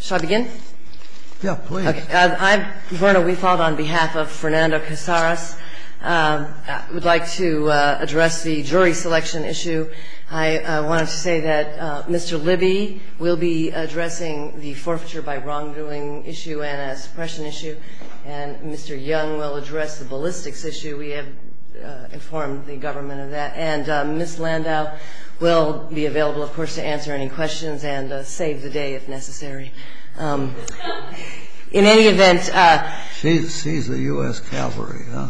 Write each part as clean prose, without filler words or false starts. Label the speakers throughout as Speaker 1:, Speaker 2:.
Speaker 1: Shall I begin?
Speaker 2: Yeah, please.
Speaker 1: Okay. I'm Verna Weefald on behalf of Fernando Casares. I would like to address the jury selection issue. I wanted to say that Mr. Libby will be addressing the forfeiture by wrongdoing issue and a suppression issue, and Mr. Young will address the ballistics issue. We have informed the government of that. And Ms. Landau will be available, of course, to answer any questions and save the day if necessary. In any event,
Speaker 2: she's the U.S. Cavalry, huh?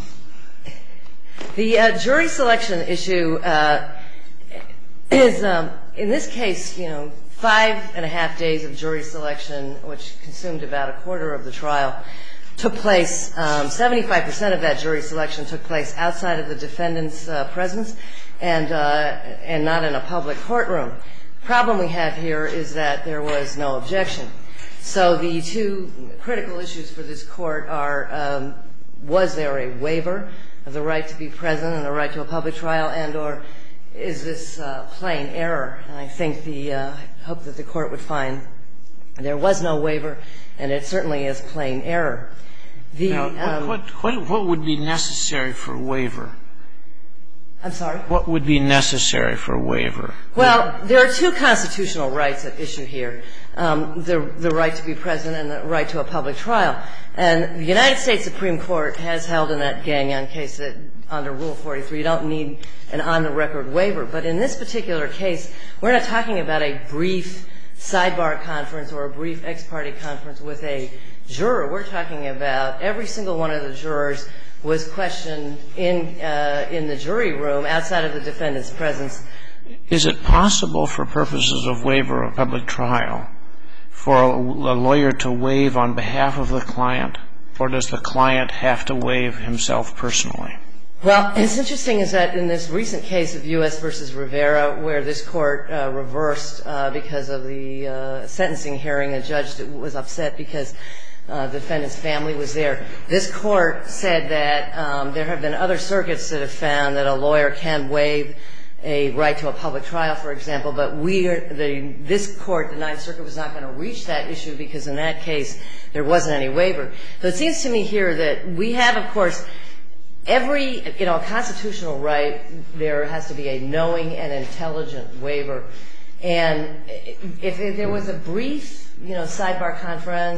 Speaker 1: The jury selection issue is, in this case, 5.5 days of jury selection, which consumed about a quarter of the trial, took place. 75% of that jury selection took place outside of the defendant's presence and not in a public courtroom. The problem we have here is that there was no objection. So the two critical issues for this court are, was there a waiver of the right to be present and the right to a public trial, and or is this plain error? And I think hope that the court would find there was no waiver, and it certainly is plain error.
Speaker 3: Now, what would be necessary for a waiver?
Speaker 1: I'm sorry?
Speaker 3: What would be necessary for a waiver?
Speaker 1: Well, there are two constitutional rights at issue here, the right to be present and the right to a public trial. And the United States Supreme Court has held in that Gagnon case that under Rule 43 you don't need an on-the-record waiver. But in this particular case, we're not talking about a brief sidebar conference or a brief ex parte conference with a juror. We're talking about every single one of the jurors was questioned in the jury room outside of the defendant's presence.
Speaker 3: Is it possible for purposes of waiver of public trial for a lawyer to waive on behalf of the client, or does the client have to waive himself personally?
Speaker 1: Well, it's interesting is that in this recent case of U.S. v. Rivera, where this court reversed because of the sentencing hearing, a judge that was upset because the defendant's family was there. This court said that there have been other circuits that have found that a lawyer can waive a right to a public trial, for example, but this court, the Ninth Circuit, was not going to reach that issue because in that case there wasn't any waiver. So it seems to me here that we have, of course, every constitutional right, there has to be a knowing and intelligent waiver. And if there was a brief, sidebar conference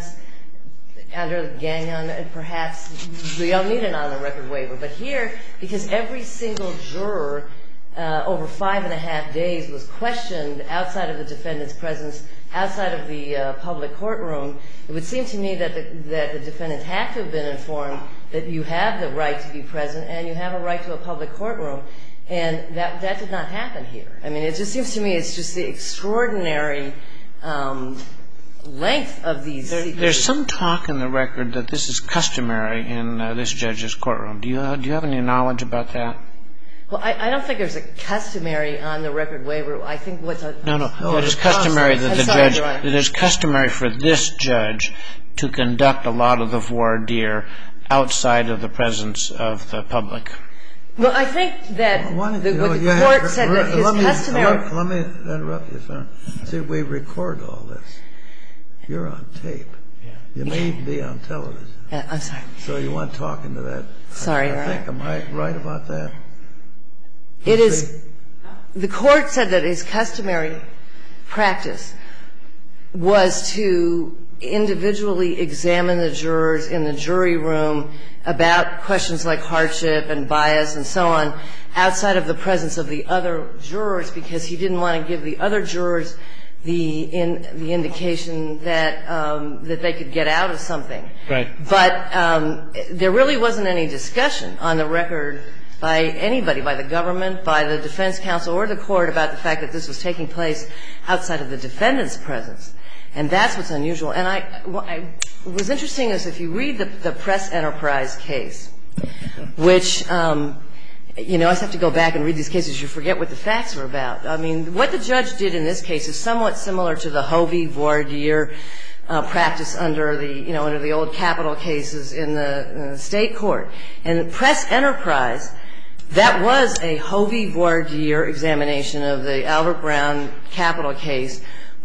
Speaker 1: under the Gagnon, perhaps we don't need an on-the-record waiver. But here, because every single juror over 5.5 days was questioned outside of the defendant's presence, outside of the public courtroom, it would seem to me that the defendants have to have been informed that you have the right to be present and you have a right to a public courtroom. And that did not happen here. I mean, it just seems to me it's just the extraordinary length of these secrets. There's
Speaker 3: some talk in the record that this is customary in this judge's courtroom. Do you have any knowledge about that?
Speaker 1: Well, I don't think there's a customary on-the-record waiver. I think what's a...
Speaker 3: No. It is customary that the judge... It is customary for this judge to conduct a lot of the voir dire outside of the presence of the public.
Speaker 1: Well, I think that the court said that his customary...
Speaker 2: Let me interrupt you, sir. See, we record all this. You're on tape. You may be on television.
Speaker 1: I'm sorry.
Speaker 2: So you want talking to that.
Speaker 1: Sorry, Your Honor.
Speaker 2: I think, am I right about that?
Speaker 1: It is... The court said that his customary practice was to individually examine the jurors in the jury room about questions like hardship and bias and so on outside of the presence of the other jurors because he didn't want to give the other jurors the indication that they could get out of something.
Speaker 3: Right.
Speaker 1: But there really wasn't any discussion on the record by anybody, by the government, by the defense counsel or the court about the fact that this was taking place outside of the defendant's presence. And that's what's unusual. And what was interesting is if you read the Press Enterprise case, which, I just have to go back and read these cases. You forget what the facts were about. I mean, what the judge did in this case is somewhat similar to the Hovey voir dire practice under the old capital cases in the state court. And Press Enterprise, that was a Hovey voir dire examination of the Albert Brown capital case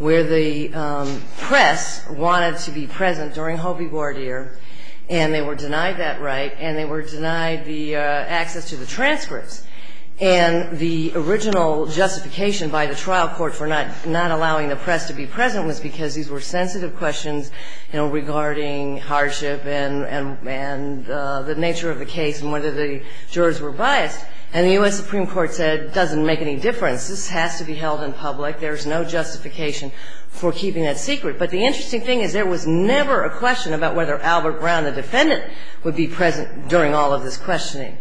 Speaker 1: where the press wanted to be present during Hope v. voir dire, and they were denied that right, and they were denied the access to the transcripts. And the original justification by the trial court for not allowing the press to be present was because these were sensitive questions, regarding hardship and the nature of the case and whether the jurors were biased. And the U.S. Supreme Court said it doesn't make any difference. This has to be held in public. There's no justification for keeping that secret. But the interesting thing is there was never a question about whether Albert Brown, the defendant, would be present during all of this questioning.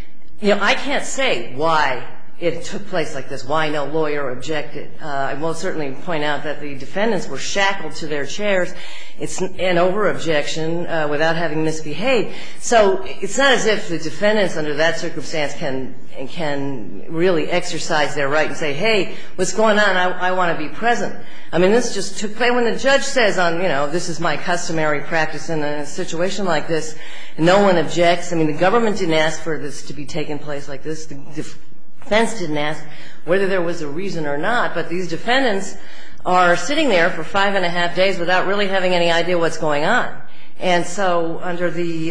Speaker 1: I can't say why it took place like this, why no lawyer objected. I will certainly point out that the defendants were shackled to their chairs. It's an over-objection without having misbehaved. So it's not as if the defendants under that circumstance can really exercise their right and say, hey, what's going on? I want to be present. I mean, this just took place. When the judge says this is my customary practice in a situation like this, no one objects. I mean, the government didn't ask for this to be taking place like this. The defense didn't ask whether there was a reason or not. But these defendants are sitting there for 5.5 days without really having any idea what's going on. And so under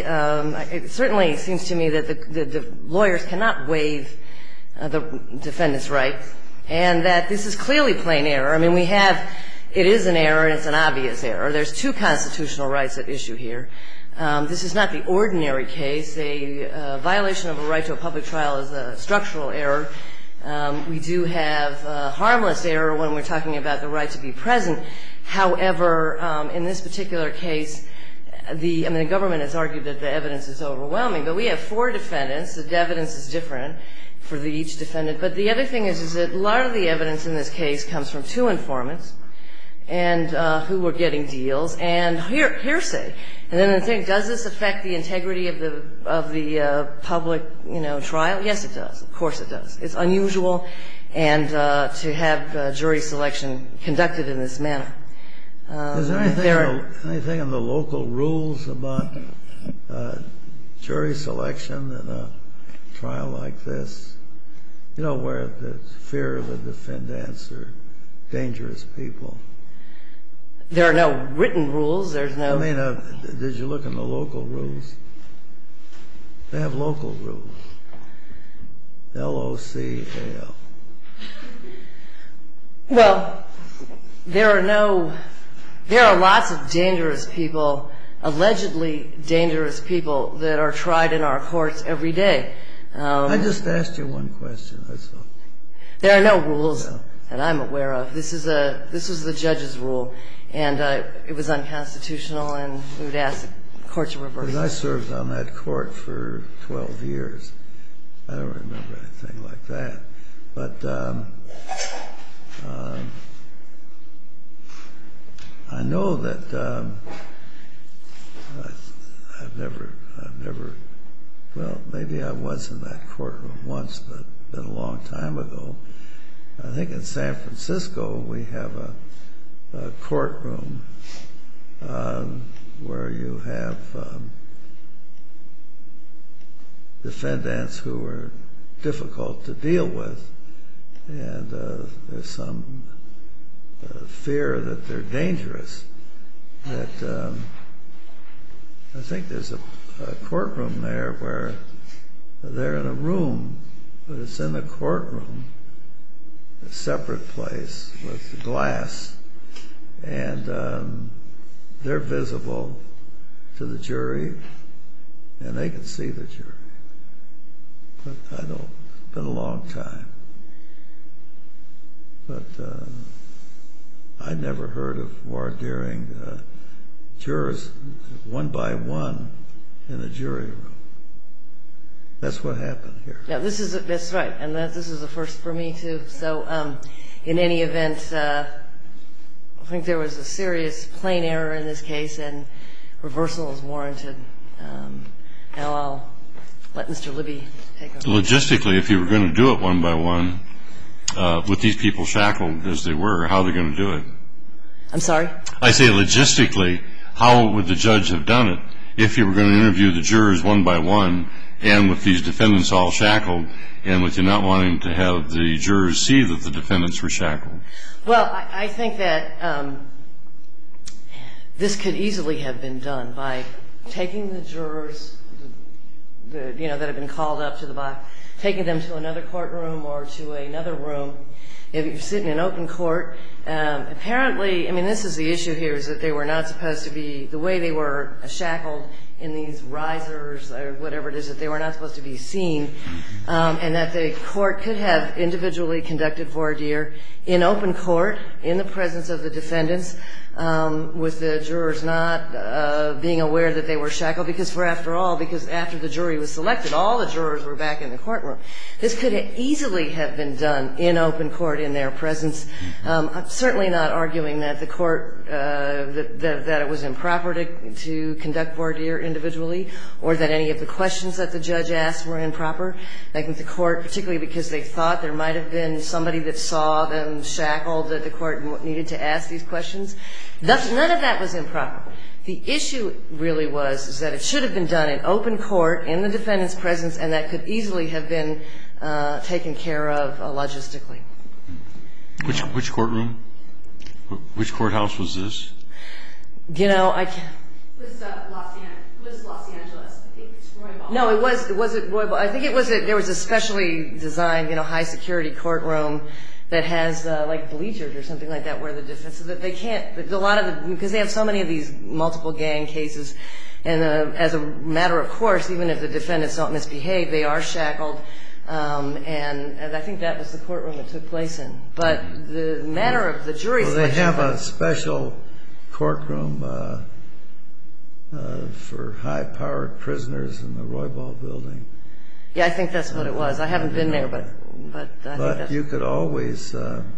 Speaker 1: it certainly seems to me that the lawyers cannot waive the defendant's rights, and that this is clearly plain error. I mean, it is an error and it's an obvious error. There's two constitutional rights at issue here. This is not the ordinary case. A violation of a right to a public trial is a structural error. We do have harmless error when we're talking about the right to be present. However, in this particular case, the government has argued that the evidence is overwhelming. But we have 4 defendants. The evidence is different for each defendant. But the other thing is that a lot of the evidence in this case comes from 2 informants and who were getting deals and hearsay. And then the thing, does this affect the integrity of the public, trial? Yes, it does. Of course it does. It's unusual and to have jury selection conducted in this manner.
Speaker 2: Is there anything in the local rules about jury selection in a trial like this? Where the fear of the defendants are dangerous people.
Speaker 1: There are no written rules. There's no.
Speaker 2: Did you look in the local rules? They have local rules. LOCAL.
Speaker 1: Well, there are lots of dangerous people, allegedly dangerous people, that are tried in our courts every day.
Speaker 2: I just asked you one question. That's all.
Speaker 1: There are no rules that I'm aware of. This was the judge's rule, and it was unconstitutional, and we would ask the court to reverse it.
Speaker 2: Because I served on that court for 12 years. I don't remember anything like that. But I know that I've never, well, maybe I was in that courtroom once, but it's been a long time ago. I think in San Francisco we have a courtroom where you have defendants who are difficult to deal with, and there's some fear that they're dangerous. That I think there's a courtroom there where they're in a room, but it's in the courtroom, a separate place with glass, and they're visible to the jury, and they can see the jury. But I don't. It's been a long time. But I'd never heard of voir direing jurors one by one in a jury room. That's what happened here.
Speaker 1: Yeah, that's right, and this is a first for me too. So, in any event, I think there was a serious plain error in this case, and reversal is warranted. Now I'll let Mr. Libby take over.
Speaker 4: Logistically, if you were going to do it one by one, with these people shackled as they were, how are they going to do it?
Speaker 1: I'm sorry?
Speaker 4: I say logistically, how would the judge have done it if you were going to interview the jurors one by one and with these defendants all shackled, and with you not wanting to have the jurors see that the defendants were shackled?
Speaker 1: Well, I think that this could easily have been done by taking the jurors, that have been called up to the box, taking them to another courtroom or to another room. If you're sitting in open court, apparently, I mean, this is the issue here, is that they were not supposed to be, the way they were shackled in these risers or whatever it is, that they were not supposed to be seen, and that the court could have individually conducted voir dire in open court in the presence of the defendants, with the jurors not being aware that they were shackled, because after the jury was selected, all the jurors were back in the courtroom. This could easily have been done in open court in their presence. I'm certainly not arguing that the court, that it was improper to conduct voir dire individually, or that any of the questions that the judge asked were improper. I think the court, particularly because they thought there might have been somebody that saw them shackled, that the court needed to ask these questions. None of that was improper. The issue really was that it should have been done in open court in the defendant's presence, and that could easily have been taken care of logistically.
Speaker 4: Which courtroom? Which courthouse was this?
Speaker 1: You know, I can't.
Speaker 5: It was Los Angeles. I think it's Roybal.
Speaker 1: No, it wasn't Roybal. I think there was a specially designed, high security courtroom that has like bleachers or something like that, where the defense, so that they can't, because they have so many of these multiple gang cases, and as a matter of course, even if the defendants don't misbehave, they are shackled, and I think that was the courtroom it took place in. But the matter of the jury selection.
Speaker 2: Well, they have a special courtroom for high-powered prisoners in the Roybal building.
Speaker 1: Yeah, I think that's what it was. I haven't been there, but I think that's.
Speaker 2: But you could always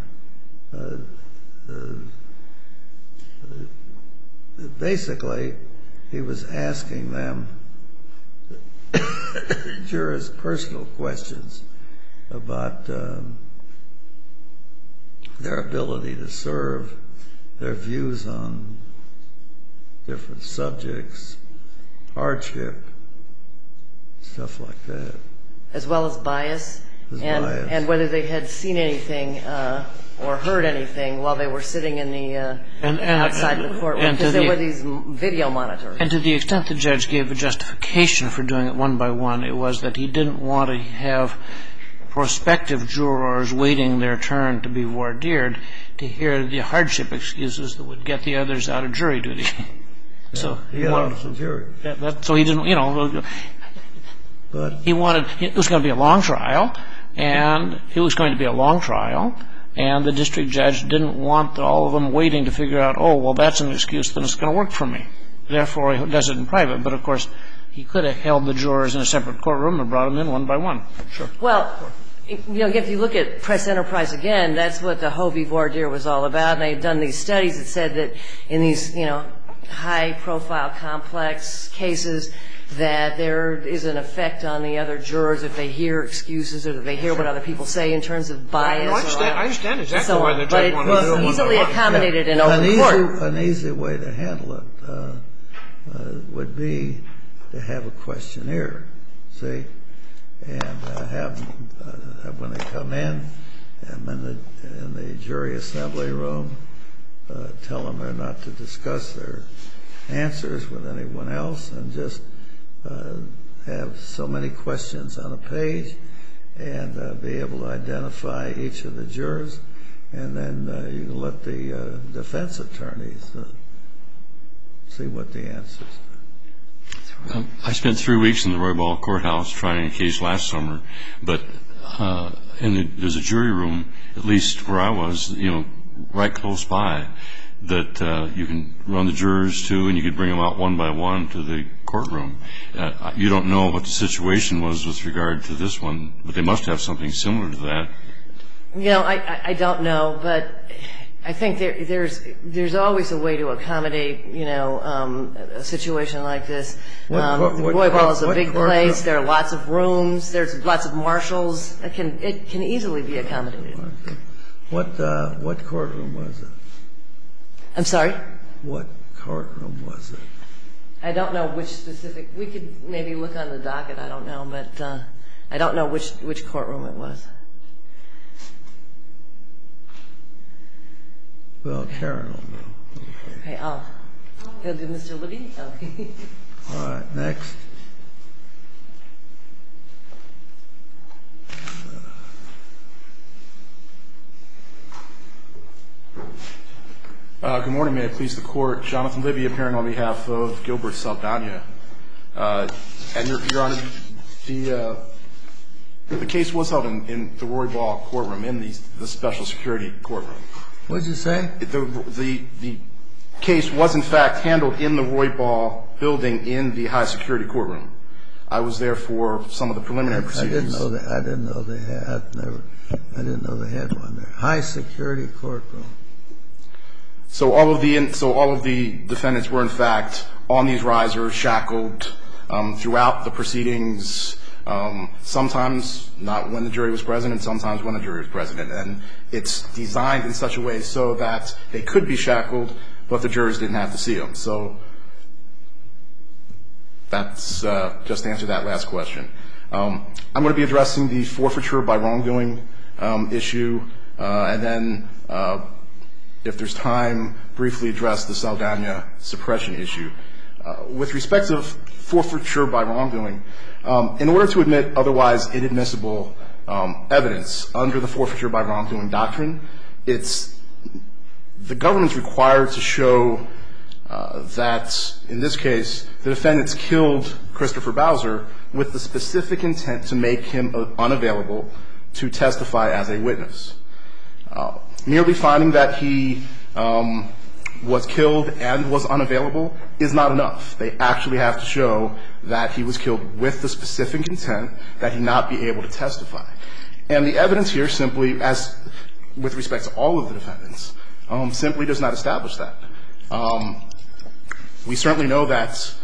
Speaker 2: basically, he was asking them jurors' personal questions about their ability to serve, their views on different subjects, hardship, stuff like that.
Speaker 1: As well as bias, and whether they had seen anything or heard anything while they were sitting in the outside the courtroom, because there were these video monitors.
Speaker 3: And to the extent the judge gave a justification for doing it one by one, it was that he didn't want to have prospective jurors waiting their turn to be voir dired to hear the hardship excuses that would get the others out of jury duty. So he wanted
Speaker 2: the jury.
Speaker 3: So he didn't,
Speaker 2: But
Speaker 3: he wanted, it was going to be a long trial, and the district judge didn't want all of them waiting to figure out, oh, well, that's an excuse, then it's going to work for me. Therefore, he does it in private. But, of course, he could have held the jurors in a separate courtroom and brought them in one by one. Sure.
Speaker 1: Well, if you look at Press Enterprise again, that's what the Hovey voir dire was all about. And they've done these studies that said that in these, high-profile, complex cases, that there is an effect on the other jurors if they hear excuses or that they hear what other people say in terms of bias.
Speaker 3: I understand exactly why the judge wanted to do it.
Speaker 1: But it's easily accommodated in open court.
Speaker 2: An easy way to handle it would be to have a questionnaire, see, and have when they come in the jury assembly room, tell them they're not to discuss their answers with anyone else, and just have so many questions on a page, and be able to identify each of the jurors, and then you can let the defense attorneys see what the answers are.
Speaker 4: I spent 3 weeks in the Roybal courthouse trying a case last summer, but there's a jury room, at least where I was, right close by, that you can run the jurors to, and you could bring them out one by one to the courtroom. You don't know what the situation was with regard to this one, but they must have something similar to that.
Speaker 1: I don't know, but I think there's always a way to accommodate, a situation like this. Roybal is a big place. There are lots of rooms. There's lots of marshals. It can easily be accommodated.
Speaker 2: What courtroom was it?
Speaker 1: I'm sorry?
Speaker 2: What courtroom was it?
Speaker 1: I don't know which specific. We could maybe look on the docket. I don't know, but I don't know which courtroom it was.
Speaker 2: Well, Karen will know.
Speaker 1: Okay, I'll do Mr. Libby. Okay.
Speaker 2: All right, next.
Speaker 6: Good morning. May it please the Court. Jonathan Libby appearing on behalf of Gilbert Saldana. And, Your Honor, the case was held in the Roy Ball courtroom, in the special security courtroom.
Speaker 2: What did you say?
Speaker 6: The case was, in fact, handled in the Roy Ball building in the high security courtroom. I was there for some of the preliminary proceedings.
Speaker 2: I didn't know they had one there. High security courtroom.
Speaker 6: So all of the defendants were, in fact, on these risers, shackled throughout the proceedings, sometimes not when the jury was present and sometimes when the jury was present. And it's designed in such a way so that they could be shackled, but the jurors didn't have to see them. So that's just to answer that last question. I'm going to be addressing the forfeiture by wrongdoing issue, and then, if there's time, briefly address the Saldana suppression issue. With respect to forfeiture by wrongdoing, in order to admit otherwise inadmissible evidence under the forfeiture by wrongdoing doctrine, it's the government's required to show that, in this case, the defendants killed Christopher Bowser with the specific intent to make him unavailable to testify as a witness. Merely finding that he was killed and was unavailable is not enough. They actually have to show that he was killed with the specific intent that he not be able to testify. And the evidence here simply, as with respect to all of the defendants, simply does not establish that. We certainly know that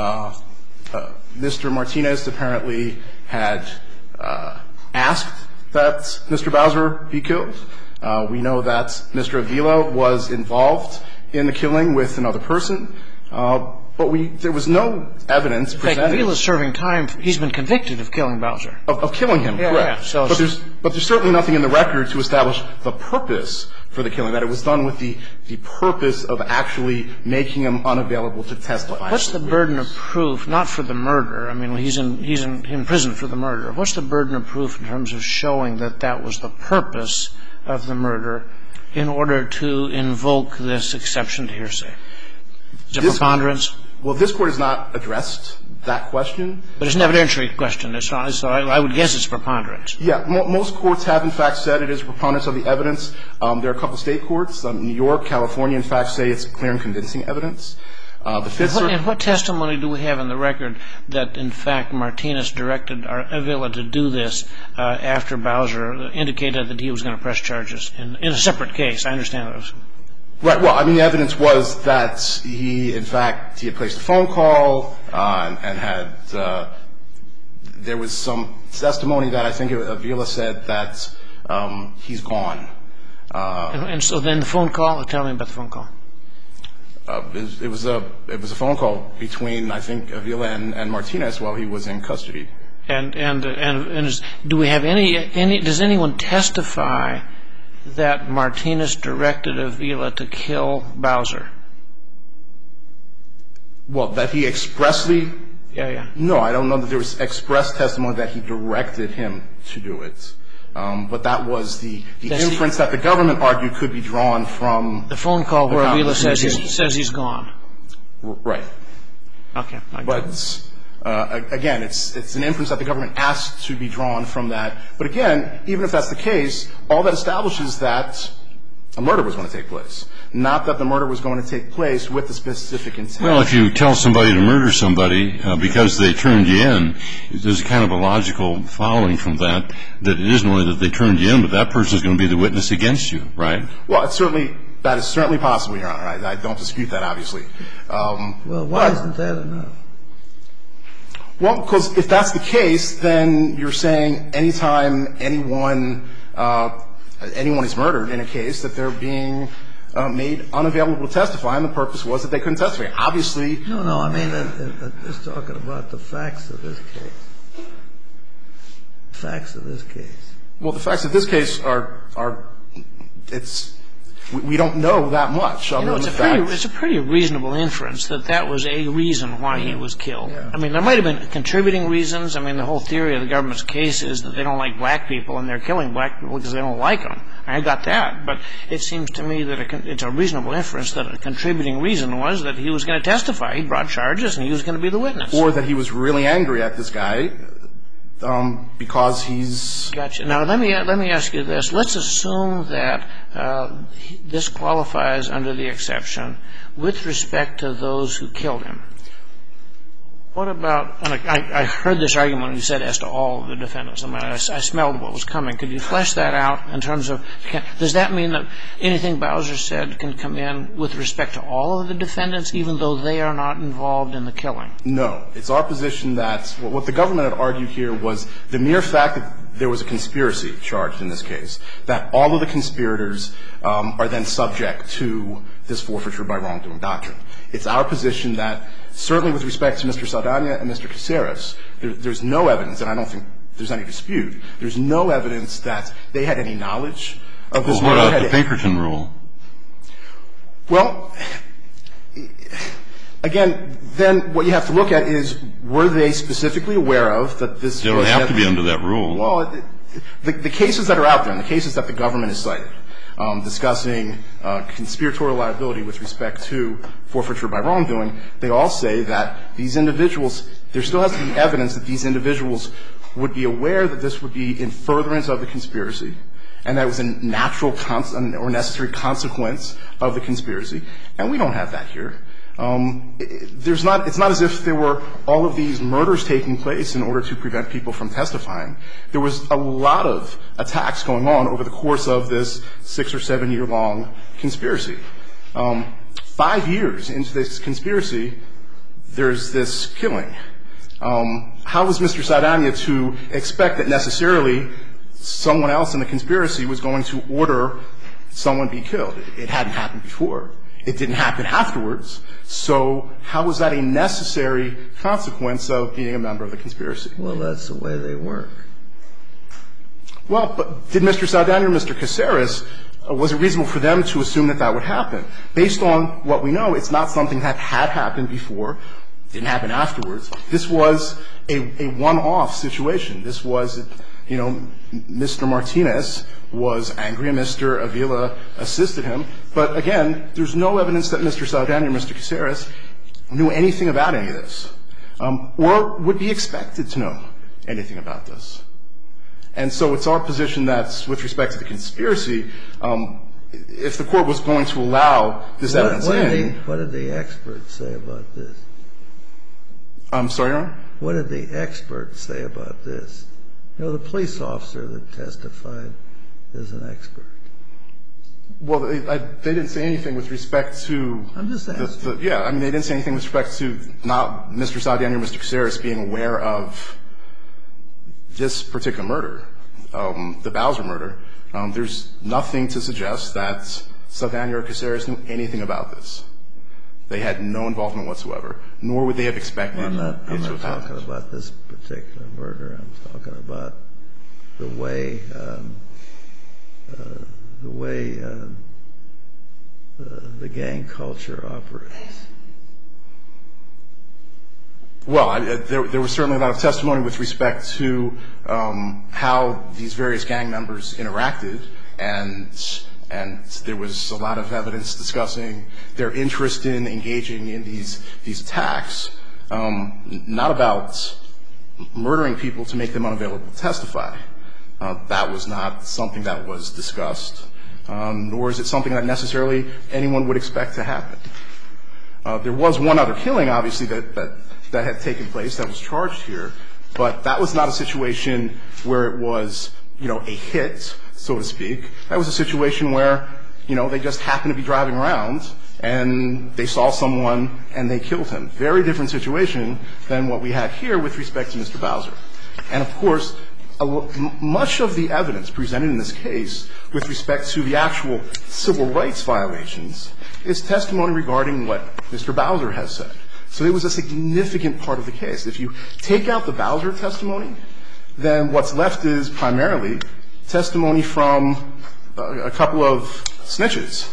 Speaker 6: Mr. Martinez apparently had asked that Mr. Bowser be killed. We know that Mr. Avila was involved in the killing with another person. But there was no evidence presented.
Speaker 3: In fact, Avila's serving time. He's been convicted of killing Bowser.
Speaker 6: Of killing him, correct.
Speaker 3: Yeah,
Speaker 6: but there's certainly nothing in the record to establish the purpose for the killing, that it was done with the purpose of actually making him unavailable to testify.
Speaker 3: What's the burden of proof, not for the murder? I mean, he's in prison for the murder. What's the burden of proof in terms of showing that that was the purpose of the murder in order to invoke this exception to hearsay? Is it preponderance?
Speaker 6: Well, this Court has not addressed that question.
Speaker 3: But it's an evidentiary question. It's not, so I would guess it's preponderance.
Speaker 6: Yeah. Most courts have, in fact, said it is preponderance of the evidence. There are a couple of state courts. New York, California, in fact, say it's clear and convincing evidence. The Fifth Circuit.
Speaker 3: And what testimony do we have in the record that, in fact, Martinez directed Avila to do this after Bowser indicated that he was going to press charges in a separate case? I understand those.
Speaker 6: Right. Well, I mean, the evidence was that he, in fact, he had placed a phone call and had there was some testimony that I think Avila said that he's gone.
Speaker 3: And so then the phone call, tell me about the phone call.
Speaker 6: It was a phone call between, I think, Avila and Martinez while he was in custody.
Speaker 3: And do we have any does anyone testify that Martinez directed Avila to kill Bowser?
Speaker 6: Well, that he expressly?
Speaker 3: Yeah.
Speaker 6: No, I don't know that there was express testimony that he directed him to do it. But that was the inference that the government argued could be drawn from
Speaker 3: the phone call where Avila says he's gone.
Speaker 6: Right.
Speaker 3: Okay.
Speaker 6: But again, it's an inference that the government asked to be drawn from that. But again, even if that's the case, all that establishes that a murder was going to take place, not that the murder was going to take place with the specific intent.
Speaker 4: Well, if you tell somebody to murder somebody because they turned you in, there's kind of a logical following from that it isn't only that they turned you in, but that person is going to be the witness against you, right?
Speaker 6: Well, that is certainly possible, Your Honor. I don't dispute that, obviously.
Speaker 2: Well, why isn't that enough?
Speaker 6: Well, because if that's the case, then you're saying anytime anyone is murdered in a case that they're being made unavailable to testify, and the purpose was that they couldn't testify. Obviously.
Speaker 2: No, I mean, just talking about the facts of this case. Facts of this case.
Speaker 6: Well, the facts of this case are we don't know that much.
Speaker 3: It's a pretty reasonable inference that that was a reason why he was killed.
Speaker 2: Yeah.
Speaker 3: I mean, there might have been contributing reasons. I mean, the whole theory of the government's case is that they don't like black people and they're killing black people because they don't like them. I got that. But it seems to me that it's a reasonable inference that a contributing reason was that he was going to testify. He brought charges and he was going to be the witness.
Speaker 6: Or that he was really angry at this guy because he's...
Speaker 3: Gotcha. Now, let me ask you this. Let's assume that this qualifies under the exception with respect to those who killed him. What about, and I heard this argument when you said as to all of the defendants. I mean, I smelled what was coming. Could you flesh that out in terms of, does that mean that anything Bowser said can come in with respect to all of the defendants, even though they are not involved in the killing?
Speaker 6: No. It's our position that what the government had argued here was the mere fact that there was a conspiracy charged in this case, that all of the conspirators are then subject to this forfeiture by wrongdoing doctrine. It's our position that certainly with respect to Mr. Saldana and Mr. Caceres, there's no evidence, and I don't think there's any dispute, there's no evidence that they had any knowledge of this murder.
Speaker 4: Well, what about the Pinkerton rule?
Speaker 6: Well, again, then what you have to look at is, were they specifically aware of that this was...
Speaker 4: They don't have to be under that rule.
Speaker 6: Well, the cases that are out there, and the cases that the government has cited, discussing conspiratorial liability with respect to forfeiture by wrongdoing, they all say that these individuals, there still has to be evidence that these individuals would be aware that this would be in furtherance of the conspiracy, and that it was a natural or necessary consequence of the conspiracy. And we don't have that here. It's not as if there were all of these murders taking place in order to prevent people from testifying. There was a lot of attacks going on over the course of this 6 or 7 year long conspiracy. 5 years into this conspiracy, there's this killing. How was Mr. Saldana to expect that necessarily someone else in the conspiracy was going to order someone be killed? It hadn't happened before. It didn't happen afterwards. So how was that a necessary consequence of being a member of the conspiracy?
Speaker 2: Well, that's the way they work.
Speaker 6: Well, but did Mr. Saldana or Mr. Caceres, was it reasonable for them to assume that that would happen? Based on what we know, it's not something that had happened before, didn't happen afterwards. This was a one-off situation. This was, you know, Mr. Martinez was angry and Mr. Avila assisted him. But again, there's no evidence that Mr. Saldana or Mr. Caceres knew anything about any of this or would be expected to know anything about this. And so it's our position that with respect to the conspiracy, if the Court was going to allow this evidence in.
Speaker 2: What did the experts say about this?
Speaker 6: I'm sorry, Your Honor?
Speaker 2: What did the experts say about this? You know, the police officer that testified is an expert.
Speaker 6: Well, they didn't say anything with respect to.
Speaker 2: I'm just asking.
Speaker 6: Yeah, I mean, they didn't say anything with respect to not Mr. Saldana or Mr. Caceres being aware of this particular murder, the Bowser murder. There's nothing to suggest that Saldana or Caceres knew anything about this. They had no involvement whatsoever, nor would they have expected it to have happened.
Speaker 2: I'm not talking about this particular murder. I'm talking about the way the gang culture operates.
Speaker 6: Well, there was certainly a lot of testimony with respect to how these various gang members interacted, and there was a lot of evidence discussing their interest in engaging in these attacks, not about murdering people to make them unavailable to testify. That was not something that was discussed, nor is it something that necessarily anyone would expect to happen. There was one other killing, obviously, that had taken place that was charged here, but that was not a situation where it was, you know, a hit, so to speak. That was a situation where, you know, they just happened to be driving around and they saw someone and they killed him. Very different situation than what we had here with respect to Mr. Bowser. And, of course, much of the evidence presented in this case with respect to the actual civil rights violations is testimony regarding what Mr. Bowser has said. So it was a significant part of the case. If you take out the Bowser testimony, then what's left is primarily testimony from a couple of snitches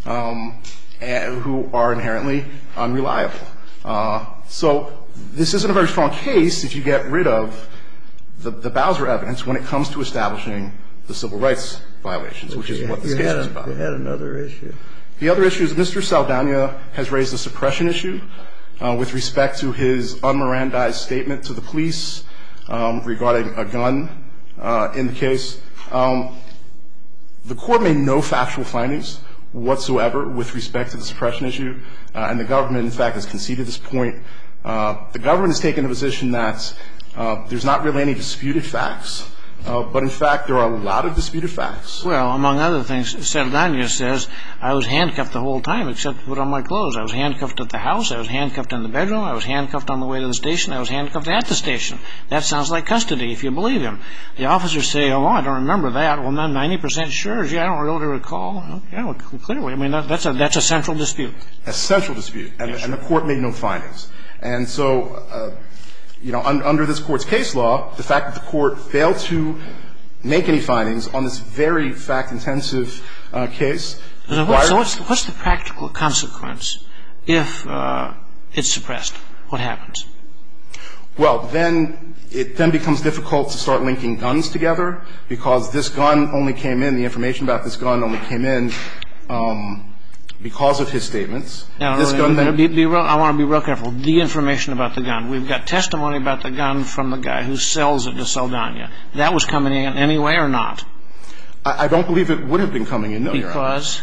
Speaker 6: who are inherently unreliable. So this isn't a very strong case if you get rid of the Bowser evidence when it comes to establishing the civil rights violations, which is what this case is about.
Speaker 2: You had another issue.
Speaker 6: The other issue is Mr. Saldana has raised a suppression issue with respect to his un-Mirandized statement to the police regarding a gun in the case. The Court made no factual findings whatsoever with respect to the suppression issue, and the government, in fact, has conceded this point. The government has taken a position that there's not really any disputed facts, but, in fact, there are a lot of disputed facts.
Speaker 3: Well, among other things, Saldana says, I was handcuffed the whole time except to put on my clothes. I was handcuffed at the house. I was handcuffed in the bedroom. I was handcuffed on the way to the station. I was handcuffed at the station. That sounds like custody, if you believe him. The officers say, oh, I don't remember that. Well, I'm 90% sure. Gee, I don't really recall. Yeah, clearly. I mean, that's a central dispute.
Speaker 6: A central dispute. And the Court made no findings. And so, you know, under this Court's case law, the fact that the Court failed to make any findings on this very fact-intensive case requires...
Speaker 3: So what's the practical consequence if it's suppressed? What happens?
Speaker 6: Well, then it then becomes difficult to start linking guns together because this gun only came in, the information about this gun only came in because of his statements.
Speaker 3: Now,
Speaker 6: this gun then...
Speaker 3: I want to be real careful. The information about the gun. We've got testimony about the gun from the guy who sells it to Saldana. That was coming in anyway or not?
Speaker 6: I don't believe it would have been coming in, no, Your Honor.
Speaker 3: Because?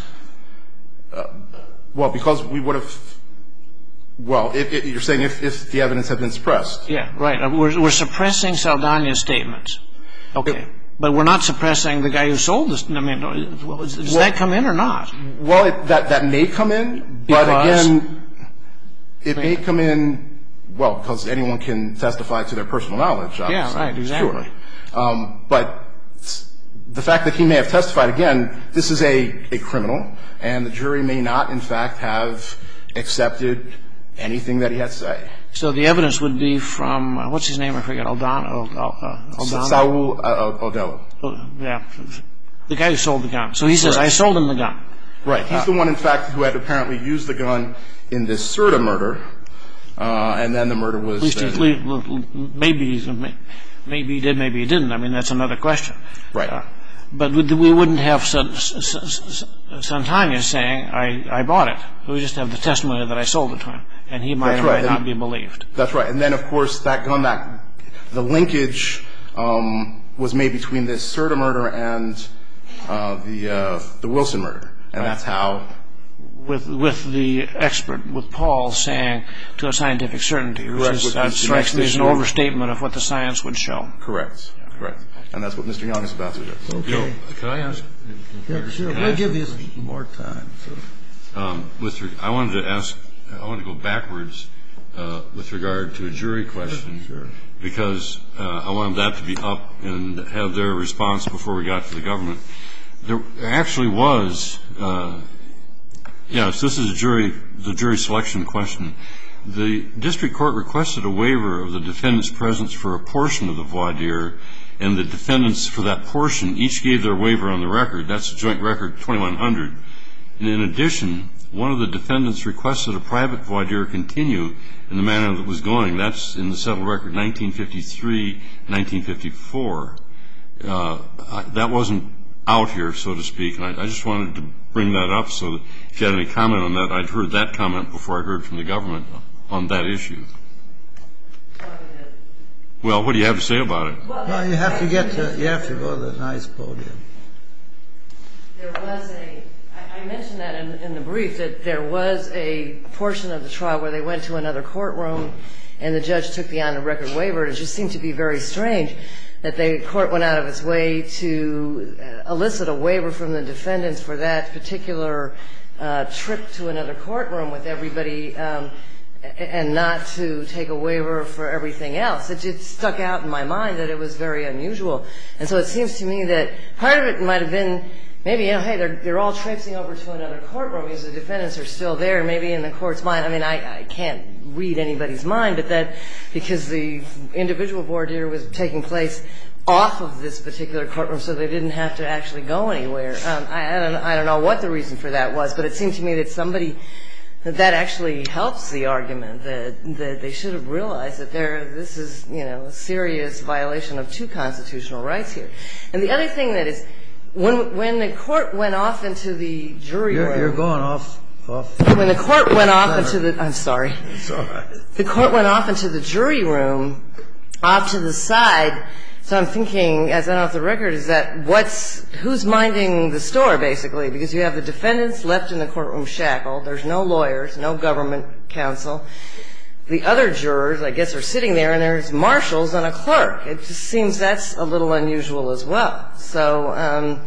Speaker 6: Well, because we would have... Well, you're saying if the evidence had been suppressed.
Speaker 3: Yeah, right. We're suppressing Saldana's statements. Okay. But we're not suppressing the guy who sold this. I mean, does that come in or not?
Speaker 6: Well, that may come in, but again, it may come in, well, because anyone can testify to their personal knowledge, obviously.
Speaker 3: Yeah, right, exactly.
Speaker 6: Sure. But the fact that he may have testified, again, this is a criminal, and the jury may not, in fact, have accepted anything that he had to say.
Speaker 3: So the evidence would be from, what's his name? I forget. Aldana?
Speaker 6: Saul Odello.
Speaker 3: Yeah. The guy who sold the gun. So he says, I sold him the gun.
Speaker 6: Right. He's the one, in fact, who had apparently used the gun in this Serta murder, and then the murder was...
Speaker 3: Maybe he did, maybe he didn't. I mean, that's another question.
Speaker 6: Right.
Speaker 3: But we wouldn't have Santana saying, I bought it. We would just have the testimony that I sold it to him. And he might or might not be believed.
Speaker 6: That's right. And then, of course, that gun, the linkage was made between this Serta murder and the Wilson murder. And that's how...
Speaker 3: With the expert, with Paul saying to a scientific certainty, which strikes me as an overstatement of what the science would show.
Speaker 6: Correct. Correct. And that's what Mr. Young is about to do.
Speaker 2: Okay.
Speaker 4: Can I ask?
Speaker 2: Yeah, sure. We'll give you some more time.
Speaker 4: I wanted to go backwards with regard to a jury question.
Speaker 2: Sure.
Speaker 4: Because I wanted that to be up and have their response before we got to the government. There actually was, yes, this is the jury selection question. The district court requested a waiver of the defendant's presence for a portion of the voir dire, and the defendants for that portion each gave their waiver on the record. That's a joint record 2100. And in addition, one of the defendants requested a private voir dire continue in the manner that was going. That's in the settled record 1953, 1954. That wasn't out here, so to speak. And I just wanted to bring that up so that if you had any comment on that, I'd heard that comment before I heard from the government on that issue. Well, what do you have to say about it?
Speaker 2: Well, you have to go to the nice podium.
Speaker 1: There was I mentioned that in the brief, that there was a portion of the trial where they went to another courtroom and the judge took the on-the-record waiver. It just seemed to be very strange that the court went out of its way to elicit a waiver from the defendants for that particular trip to another courtroom with everybody. and not to take a waiver for everything else. It just stuck out in my mind that it was very unusual. And so it seems to me that part of it might have been maybe, hey, they're all traipsing over to another courtroom because the defendants are still there. Maybe in the court's mind, I mean, I can't read anybody's mind, but that because the individual voir dire was taking place off of this particular courtroom, so they didn't have to actually go anywhere. I don't know what the reason for that was, but it seemed to me that that actually helps the argument that they should have realized that this is, a serious violation of two constitutional rights here. And the other thing that is, when the court went off into the jury room.
Speaker 2: You're going off.
Speaker 1: When the court went off into the, I'm sorry.
Speaker 2: It's all right.
Speaker 1: The court went off into the jury room, off to the side. So I'm thinking, as I know off the record, is that who's minding the store, basically? Because you have the defendants left in the courtroom shackled. There's no lawyers, no government counsel. The other jurors, I guess, are sitting there, and there's marshals and a clerk. It just seems that's a little unusual as well. So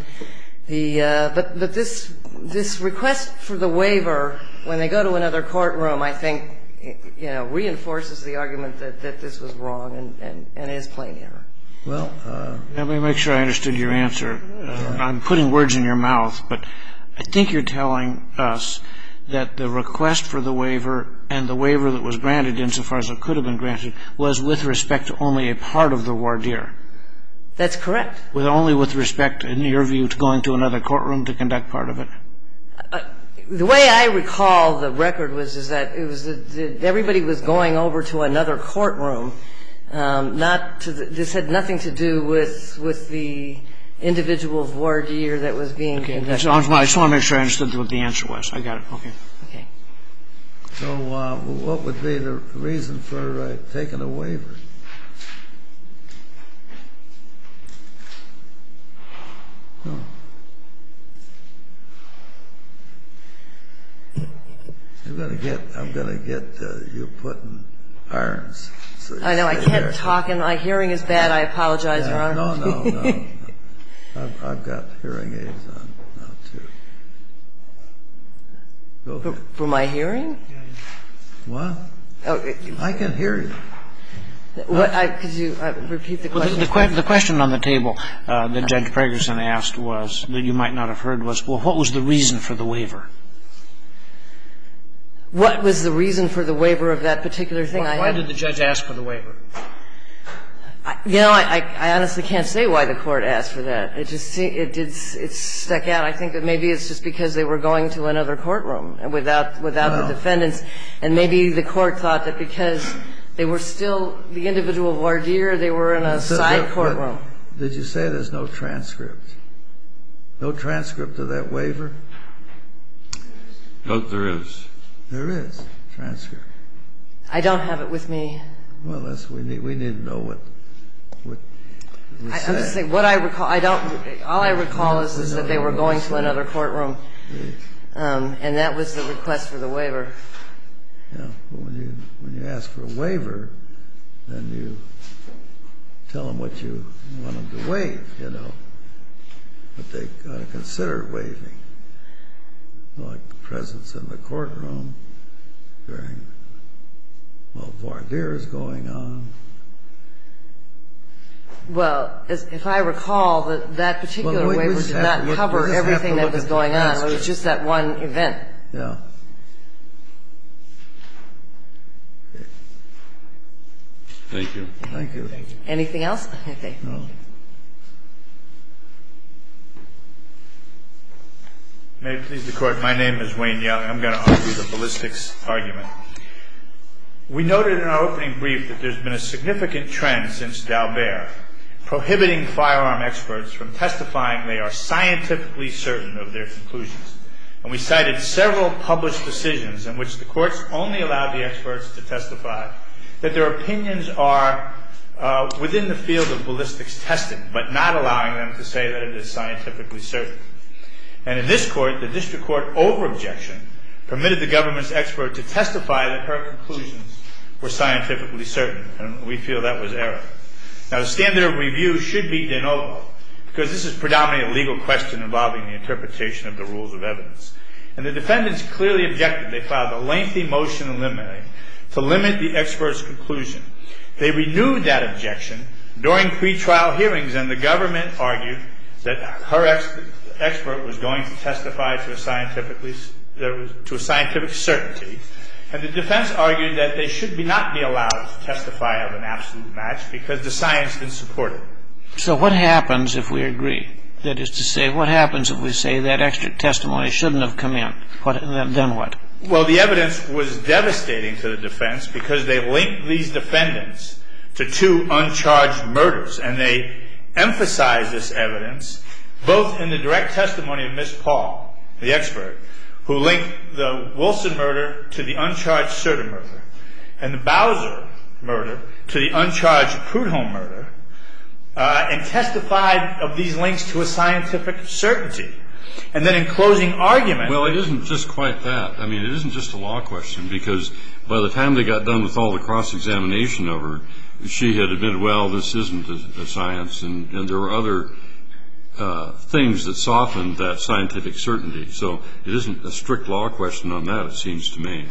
Speaker 1: but this request for the waiver, when they go to another courtroom, I think, reinforces the argument that this was wrong and is plain error.
Speaker 2: Well,
Speaker 3: let me make sure I understood your answer. I'm putting words in your mouth, but I think you're telling us that the request for the waiver and the waiver that was granted, insofar as it could have been granted, was with respect to only a part of the voir dire.
Speaker 1: That's correct.
Speaker 3: Only with respect, in your view, to going to another courtroom to conduct part of it?
Speaker 1: The way I recall the record was that it was everybody was going over to another courtroom. This had nothing to do with the individual voir dire that was being conducted.
Speaker 3: So I just want to make sure I understood what the answer was. I got it. Okay.
Speaker 2: So what would be the reason for taking a waiver? Oh. I'm gonna get you putting irons. So
Speaker 1: I know I can't talk, and my hearing is bad. I apologize, Your Honor.
Speaker 2: No. I've got hearing aids on now too. Go ahead.
Speaker 1: For my hearing?
Speaker 2: What?
Speaker 1: Oh,
Speaker 2: I can hear you.
Speaker 1: Could you repeat the question?
Speaker 3: The question on the table that Judge Pregerson asked was, that you might not have heard, was, well, what was the reason for the waiver?
Speaker 1: What was the reason for the waiver of that particular thing?
Speaker 3: Why did the judge ask for the waiver?
Speaker 1: I honestly can't say why the court asked for that. It stuck out. I think that maybe it's just because they were going to another courtroom without the defendants, and maybe the court thought that because they were still the individual voir dire, they were in a side courtroom.
Speaker 2: Did you say there's no transcript? No transcript of that waiver?
Speaker 4: Oh, there is.
Speaker 2: There is transcript.
Speaker 1: I don't have it with me.
Speaker 2: Well, we need to know what was said.
Speaker 1: I'm just saying what I recall. All I recall is that they were going to another courtroom, and that was the request for the waiver.
Speaker 2: Yeah. But when you ask for a waiver, then you tell them what you want them to waive. What they got to consider waiving, like presence in the courtroom while voir dire is going on.
Speaker 1: Well, if I recall, that particular waiver did not cover everything that was going on. It was just that one event.
Speaker 2: Yeah. Okay.
Speaker 4: Thank you.
Speaker 2: Thank you.
Speaker 1: Anything else? Okay.
Speaker 2: No.
Speaker 7: May it please the Court, my name is Wayne Young. I'm going to argue the ballistics argument. We noted in our opening brief that there's been a significant trend since Dalbert prohibiting firearm experts from testifying they are scientifically certain of their conclusions. And we cited several published decisions in which the courts only allowed the experts to testify that their opinions are within the field of ballistics testing, but not allowing them to say that it is scientifically certain. And in this court, the district court, over objection, permitted the government's expert to testify that her conclusions were scientifically certain, and we feel that was error. Now, the standard of review should be de novo, because this is predominantly a legal question involving the interpretation of the rules of evidence. And the defendants clearly objected. They filed a lengthy motion in limine to limit the expert's conclusion. They renewed that objection during pretrial hearings, and the government argued that her expert was going to testify to a scientific certainty, and the defense argued that they should not be allowed to testify of an absolute match because the science didn't support it.
Speaker 3: So what happens if we agree? That is to say, what happens if we say that extra testimony shouldn't have come in? Then what?
Speaker 7: Well, the evidence was devastating to the defense because they linked these defendants to 2 uncharged murders, and they emphasized this evidence both in the direct testimony of Ms. Paul, the expert, who linked the Wilson murder to the uncharged Serta murder, and the Bowser murder to the uncharged Prudhomme murder, and testified of these links to a scientific certainty. And then in closing argument...
Speaker 4: Well, it isn't just quite that. I mean, it isn't just a law question, because by the time they got done with all the cross-examination of her, she had admitted, well, this isn't a science, and there were other things that softened that scientific certainty. So it isn't a strict law question on that, it seems to me.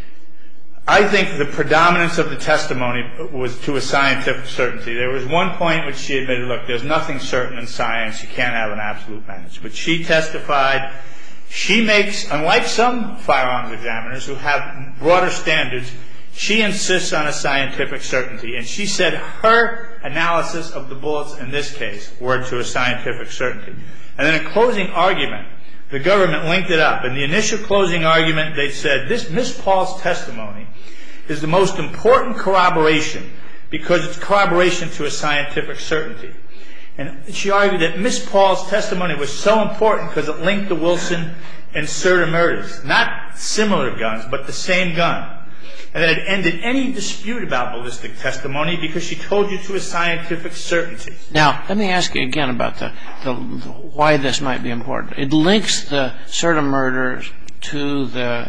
Speaker 7: I think the predominance of the testimony was to a scientific certainty. There was one point which she admitted, look, there's nothing certain in science. You can't have an absolute match. But she testified, she makes, unlike some firearms examiners who have broader standards, she insists on a scientific certainty. And she said her analysis of the bullets in this case were to a scientific certainty. And then in closing argument, the government linked it up. In the initial closing argument, they said, this Ms. Paul's testimony is the most important corroboration because it's corroboration to a scientific certainty. And she argued that Ms. Paul's testimony was so important because it linked the Wilson and Serta murders. Not similar guns, but the same gun. And that it ended any dispute about ballistic testimony because she told you to a scientific certainty.
Speaker 3: Now, let me ask you again about why this might be important. It links the Serta murders to the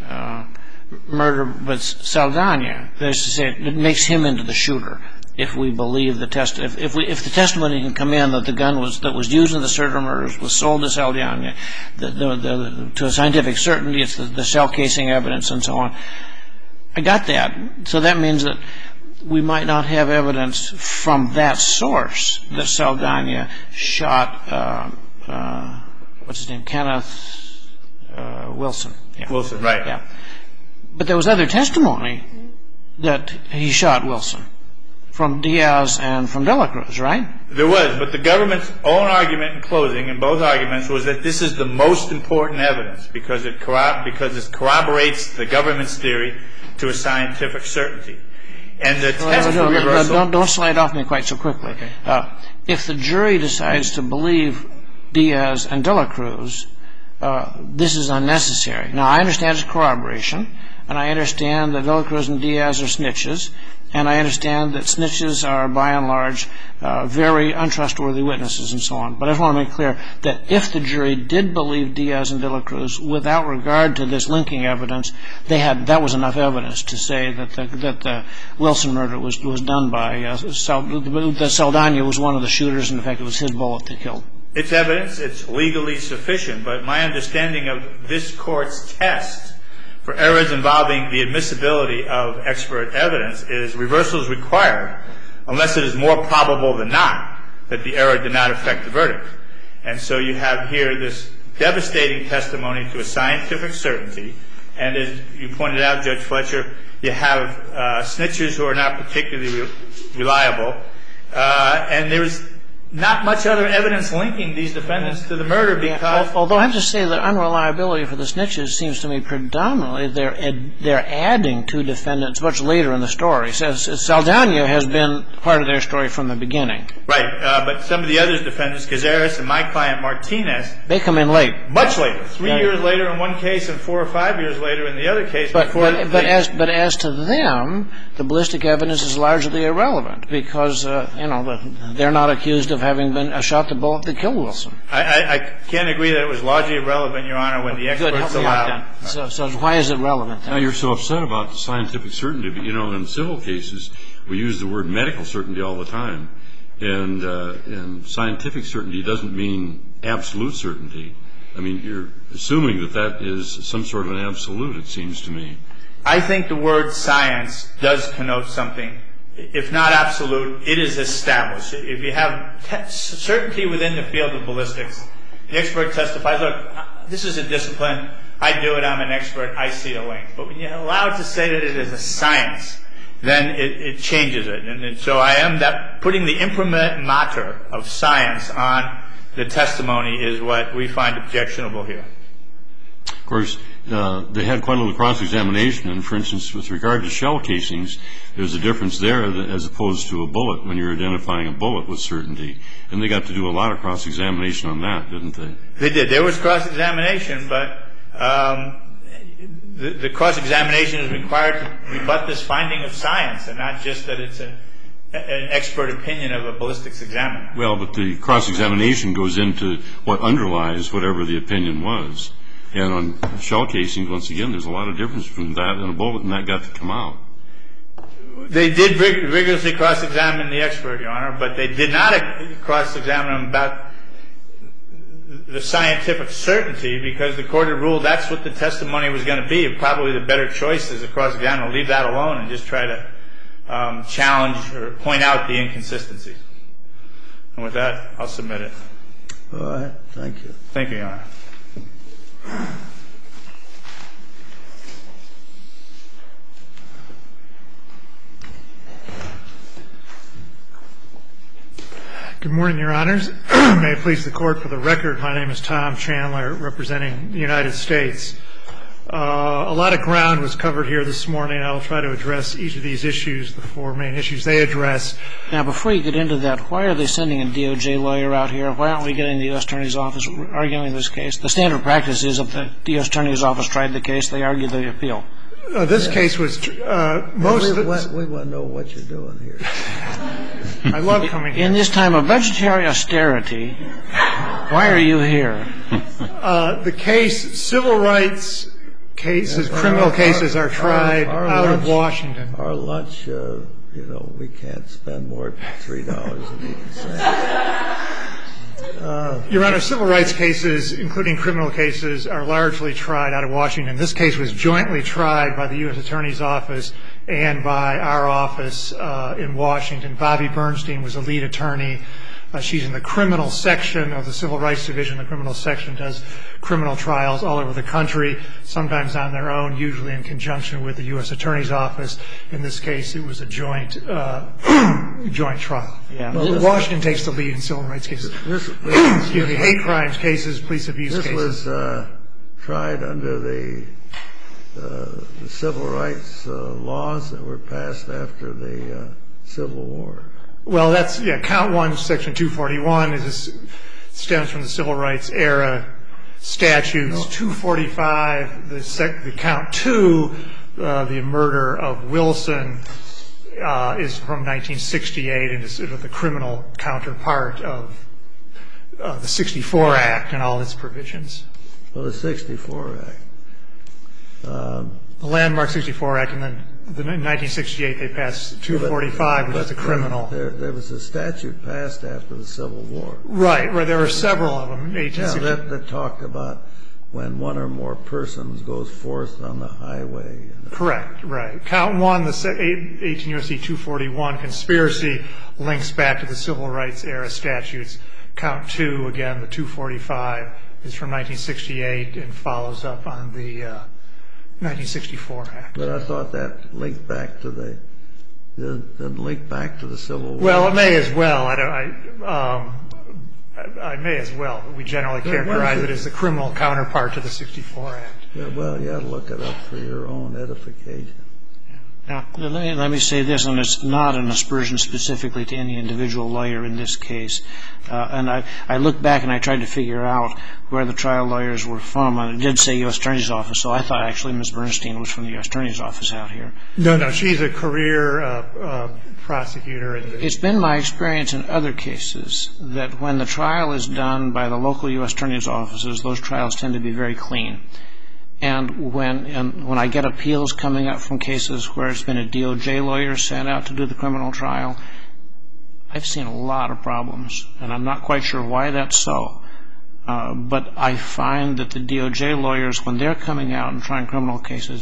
Speaker 3: murder with Saldana. That is to say, it makes him into the shooter. If we believe the if the testimony can come in that the gun that was used in the Serta murders was sold to Saldana, to a scientific certainty, it's the shell casing evidence and so on. I got that. So that means that we might not have evidence from that source that Saldana shot, what's his name, Kenneth Wilson. Yeah.
Speaker 7: Wilson, right.
Speaker 3: Yeah. But there was other testimony that he shot Wilson from Diaz and from De La Cruz, right?
Speaker 7: There was, but the government's own argument in closing, in both arguments, was that this is the most important evidence because it corroborates the government's theory to a scientific certainty. And the test for reversal...
Speaker 3: Don't slide off me quite so quickly. Okay. If the jury decides to believe Diaz and De La Cruz, this is unnecessary. Now, I understand it's corroboration, and I understand that De La Cruz and Diaz are snitches, and I understand that snitches are, by and large, very untrustworthy witnesses and so on. But I just want to make clear that if the jury did believe Diaz and De La Cruz, without regard to this linking evidence, that was enough evidence to say that the Wilson murder was done by that Saldana was one of the shooters, and in fact it was his bullet that killed.
Speaker 7: It's evidence. It's legally sufficient. But my understanding of this Court's test for errors involving the admissibility of expert evidence is reversal is required unless it is more probable than not that the error did not affect the verdict. And so you have here this devastating testimony to a scientific certainty, and as you pointed out, Judge Fletcher, you have snitches who are not particularly reliable, and there's not much other evidence linking these defendants to the murder because...
Speaker 3: Although I have to say that unreliability for the snitches seems to me predominantly they're adding to defendants much later in the story. Saldana has been part of their story from the beginning.
Speaker 7: Right, but some of the other defendants, Cazares and my client Martinez...
Speaker 3: They come in late.
Speaker 7: Much later. 3 years later in one case and 4 or 5 years later in the other case.
Speaker 3: But as to them, the ballistic evidence is largely irrelevant because, they're not accused of having been shot the bullet that killed Wilson.
Speaker 7: I can't agree that it was largely irrelevant, Your Honor, when the experts allowed...
Speaker 3: So why is it relevant?
Speaker 4: Now, you're so upset about the scientific certainty, but, in civil cases, we use the word medical certainty all the time. And scientific certainty doesn't mean absolute certainty. I mean, you're assuming that is some sort of an absolute, it seems to me.
Speaker 7: I think the word science does connote something. If not absolute, it is established. If you have certainty within the field of ballistics, the expert testifies, look, this is a discipline. I do it. I'm an expert. I see a link. But when you're allowed to say that it is a science, then it changes it. And so I am putting the imprimatur of science on the testimony is what we find objectionable here.
Speaker 4: Of course, they had quite a little cross-examination, and for instance, with regard to shell casings, there's a difference there as opposed to a bullet when you're identifying a bullet with certainty. And they got to do a lot of cross-examination on that, didn't they?
Speaker 7: They did. There was cross-examination, but the cross-examination is required to rebut this finding of science, and not just that it's an expert opinion of a ballistics examiner.
Speaker 4: Well, but the cross-examination goes into what underlies whatever the opinion was. And on shell casings, once again, there's a lot of difference between that and a bullet, and that got to come out.
Speaker 7: They did rigorously cross-examine the expert, Your Honor, but they did not cross-examine him about the scientific certainty, because the court had ruled that's what the testimony was going to be. Probably the better choice as a cross-examiner, leave that alone and just try to challenge or point out the inconsistencies. And with that, I'll submit it.
Speaker 2: All right. Thank you.
Speaker 7: Thank you, Your Honor.
Speaker 8: Good morning, Your Honors. May it please the Court, for the record, my name is Tom Chandler, representing the United States. A lot of ground was covered here this morning. I'll try to address each of these issues, the four main issues they address.
Speaker 3: Now, before you get into that, why are they sending a DOJ lawyer out here? Why aren't we getting the U.S. Attorney's Office arguing this case? The standard practice is if the U.S. Attorney's Office tried the case, they argue the appeal.
Speaker 8: This case was most of the...
Speaker 2: We want to know what you're doing here.
Speaker 8: I love coming here.
Speaker 3: In this time of budgetary austerity, why are you here?
Speaker 8: The case, civil rights cases, criminal cases are tried out of Washington.
Speaker 2: Our lunch, we can't spend more than $3.80.
Speaker 8: Your Honor, civil rights cases, including criminal cases, are largely tried out of Washington. This case was jointly tried by the U.S. Attorney's Office and by our office in Washington. Bobby Bernstein was the lead attorney. She's in the criminal section of the Civil Rights Division. The criminal section does criminal trials all over the country, sometimes on their own, usually in conjunction with the U.S. Attorney's Office. In this case, it was a joint trial. Yeah. Washington takes the lead in civil rights cases. Hate crimes cases, police abuse cases.
Speaker 2: This was tried under the civil rights laws that were passed after the Civil War.
Speaker 8: Well, that's, count one, section 241 stems from the civil rights era statutes. No. 245, the count two, the murder of Wilson, is from 1968 and is sort of the criminal counterpart of the 64 Act and all its provisions.
Speaker 2: Well, the 64 Act.
Speaker 8: The landmark 64 Act, and then in 1968 they passed 245, which is a criminal.
Speaker 2: There was a statute passed after the Civil War.
Speaker 8: Right. There were several of them.
Speaker 2: That talked about when one or more persons goes forth on the highway.
Speaker 8: Correct. Right. Count one, the 18 U.S.C. 241 conspiracy links back to the civil rights era statutes. Count two, again, the 245 is from 1968 and follows up on the 1964 Act.
Speaker 2: But I thought that linked back to the Civil War.
Speaker 8: Well, it may as well. I may as well. We generally characterize it as the criminal counterpart to the 64 Act.
Speaker 2: Yeah, well, you ought to look it up for your own edification.
Speaker 3: Now, let me say this, and it's not an aspersion specifically to any individual lawyer in this case. And I looked back and I tried to figure out where the trial lawyers were from. And it did say U.S. Attorney's Office, so I thought actually Ms. Bernstein was from the U.S. Attorney's Office out here.
Speaker 8: No, she's a career prosecutor.
Speaker 3: It's been my experience in other cases that when the trial is done by the local U.S. Attorney's Offices, those trials tend to be very clean. And when I get appeals coming up from cases where it's been a DOJ lawyer sent out to do the criminal trial, I've seen a lot of problems, and I'm not quite sure why that's so. But I find that the DOJ lawyers, when they're coming out and trying criminal cases,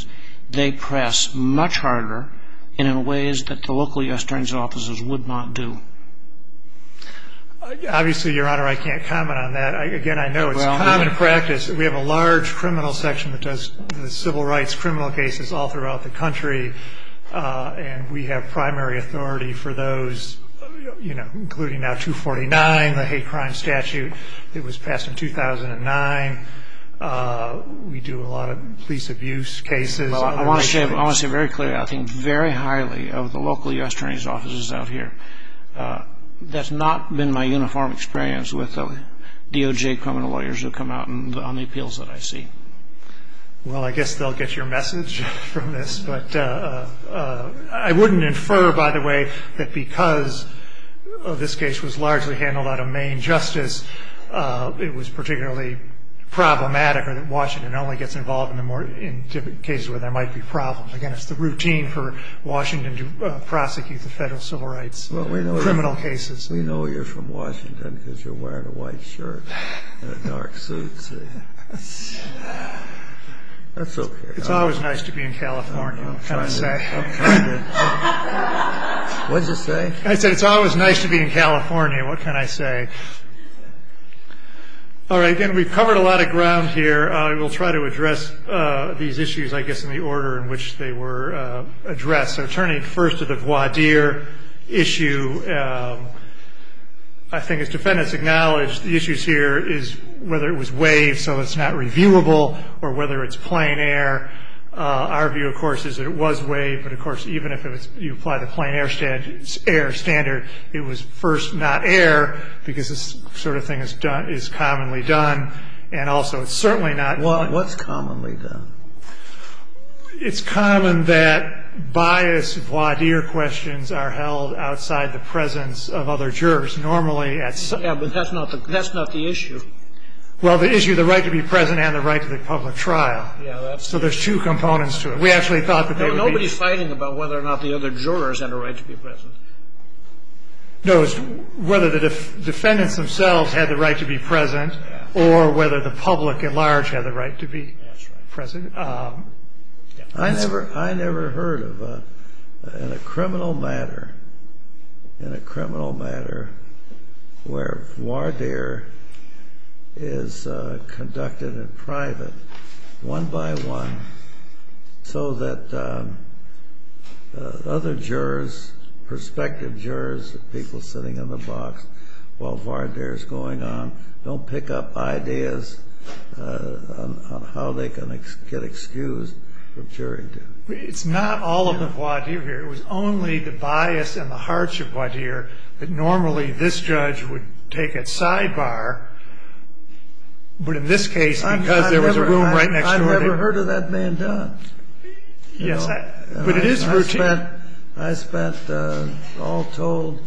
Speaker 3: they press much harder and in ways that the local U.S. Attorney's offices would not do?
Speaker 8: Obviously, Your Honor, I can't comment on that. Again, I know it's common practice. We have a large criminal section that does the civil rights criminal cases all throughout the country, and we have primary authority for those, including now 249, the hate crime statute that was passed in 2009. We do a lot of police abuse cases.
Speaker 3: Well, I want to say very clearly, I think very highly of the local U.S. Attorney's offices out here. That's not been my uniform experience with the DOJ criminal lawyers who come out on the appeals that I see.
Speaker 8: Well, I guess they'll get your message from this. But I wouldn't infer, by the way, that because this case was largely handled out of Maine justice, it was particularly problematic, or that Washington only gets involved in cases where there might be problems. Again, it's the routine for Washington to prosecute the federal civil rights criminal cases.
Speaker 2: We know you're from Washington because you're wearing a white shirt and a dark suit. That's okay.
Speaker 8: It's always nice to be in California. What can I say?
Speaker 2: What'd you say?
Speaker 8: I said it's always nice to be in California. What can I say? All right, again, we've covered a lot of ground here. We'll try to address these issues, I guess, in the order in which they were addressed. So turning first to the voir dire issue, I think as defendants acknowledged, the issues here is whether it was waived so it's not reviewable or whether it's plain error. Our view, of course, is that it was waived, but, of course, even if you apply the plain error standard, it was first not error because this sort of thing is commonly done, and also it's certainly not.
Speaker 2: What's commonly done?
Speaker 8: It's common that bias voir dire questions are held outside the presence of other jurors, normally at
Speaker 3: Yeah, but that's not the issue.
Speaker 8: Well, the issue, the right to be present and the right to the public trial.
Speaker 3: Yeah,
Speaker 8: so there's two components to it. We actually thought that
Speaker 3: nobody's fighting about whether or not the other jurors had a right to be present.
Speaker 8: No, it's whether the defendants themselves had the right to be present or whether the public at large had the right to be present. I
Speaker 2: never heard of in a criminal matter where voir dire is conducted in private, one by one, so that other jurors, prospective jurors, people sitting in the box while voir dire is going on, don't pick up ideas on how they can get excused from jury duty.
Speaker 8: It's not all of the voir dire here. It was only the bias and the hardship voir dire that normally this judge would take at sidebar. But in this case, because there was a room right next door.
Speaker 2: I've never heard of that being done.
Speaker 8: Yes, but it is routine.
Speaker 2: I spent, all told,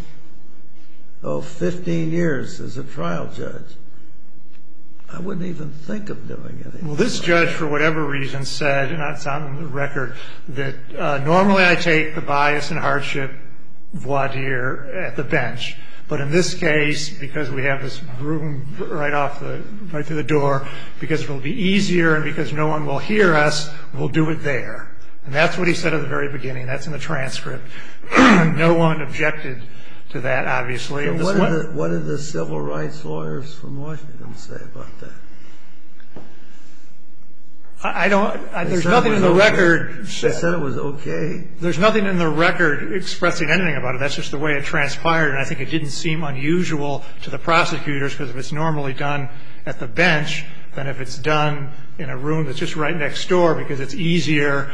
Speaker 2: 15 years as a trial judge. I wouldn't even think of doing anything.
Speaker 8: Well, this judge, for whatever reason, said, and it's on the record, that normally I take the bias and hardship voir dire at the bench. But in this case, because we have this room right through the door, because it will be easier and because no one will hear us, we'll do it there. And that's what he said at the very beginning. That's in the transcript. No one objected to that, obviously.
Speaker 2: So what did the civil rights lawyers from Washington say about that?
Speaker 8: There's nothing in the record.
Speaker 2: They said it was okay.
Speaker 8: There's nothing in the record expressing anything about it. That's just the way it transpired. And I think it didn't seem unusual to the prosecutors, because if it's normally done at the bench, then if it's done in a room that's just right next door because it's easier,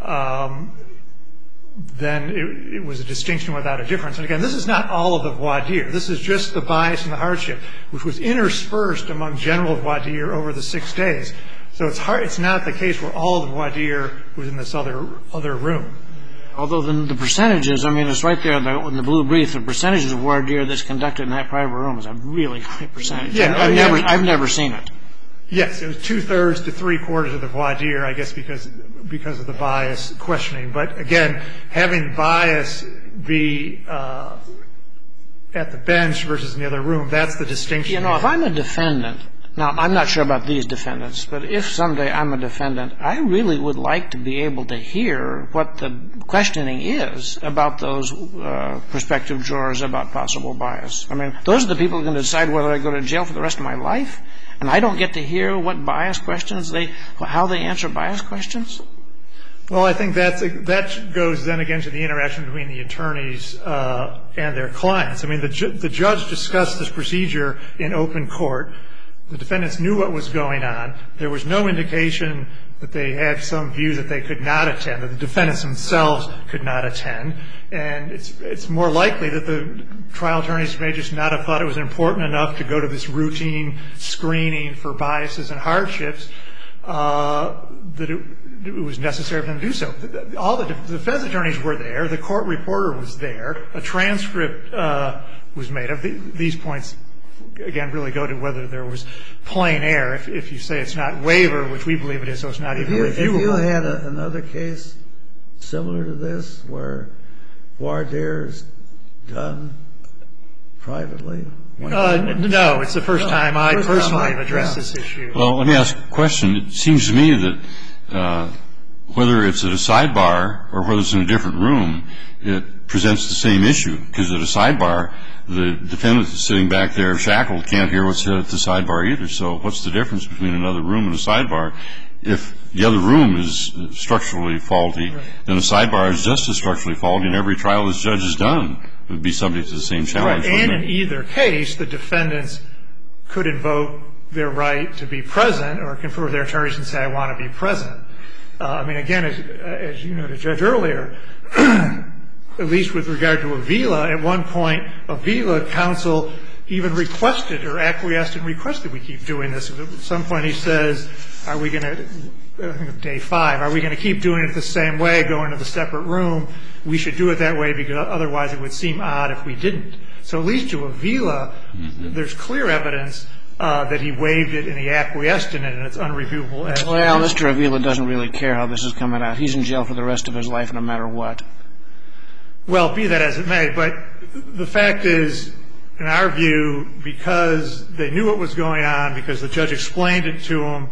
Speaker 8: then it was a distinction without a difference. And again, this is not all of the voir dire. This is just the bias and the hardship, which was interspersed among general voir dire over the 6 days. So it's not the case where all of the voir dire was in this other room.
Speaker 3: Although the percentages, I mean, it's right there in the blue brief, the percentages of voir dire that's conducted in that private room is a really high percentage.
Speaker 8: Yeah,
Speaker 3: I've never seen it.
Speaker 8: Yes, it was 2/3 to 3/4 of the voir dire, I guess, because of the bias questioning. But again, having bias be at the bench versus in the other room, that's the distinction.
Speaker 3: You know, if I'm a defendant, Now, I'm not sure about these defendants, but if someday I'm a defendant, I really would like to be able to hear what the questioning is about those prospective jurors about possible bias. I mean, those are the people who are going to decide whether I go to jail for the rest of my life, and I don't get to hear what bias questions how they answer bias questions?
Speaker 8: Well, I think that goes then again to the interaction between the attorneys and their clients. I mean, the judge discussed this procedure in open court. The defendants knew what was going on. There was no indication that they had some view that they could not attend, that the defendants themselves could not attend. And it's more likely that the trial attorneys may just not have thought it was important enough to go to this routine screening for biases and hardships that it was necessary for them to do so. All the defense attorneys were there. The court reporter was there. A transcript was made of these points. Again, really go to whether there was plain error. If you say it's not waiver, which we believe it is, so it's not even reviewable.
Speaker 2: Have you had another case similar to this where voir dire is done privately?
Speaker 8: No, it's the first time I personally have addressed this issue.
Speaker 4: Well, let me ask a question. It seems to me that whether it's at a sidebar or whether it's in a different room, it presents the same issue. Because at a sidebar, the defendant sitting back there shackled can't hear what's said at the sidebar either. So what's the difference between another room and a sidebar? If the other room is structurally faulty, then a sidebar is just as structurally faulty, and every trial this judge has done would be subject to the same challenge.
Speaker 8: Right. And in either case, the defendants could invoke their right to be present or confer with their attorneys and say, I want to be present. I mean, again, as you noted, Judge, earlier, at least with regard to Avila, at one point, Avila counsel even requested or acquiesced and requested we keep doing this. At some point he says, are we going to, I think day 5, are we going to keep doing it the same way, go into the separate room? We should do it that way because otherwise it would seem odd if we didn't. So at least to Avila, there's clear evidence that he waived it and he acquiesced in it, and it's unreviewable.
Speaker 3: Well, Mr. Avila doesn't really care how this is coming out. He's in jail for the rest of his life no matter what.
Speaker 8: Well, be that as it may, but the fact is, in our view, because they knew what was going on, because the judge explained it to them,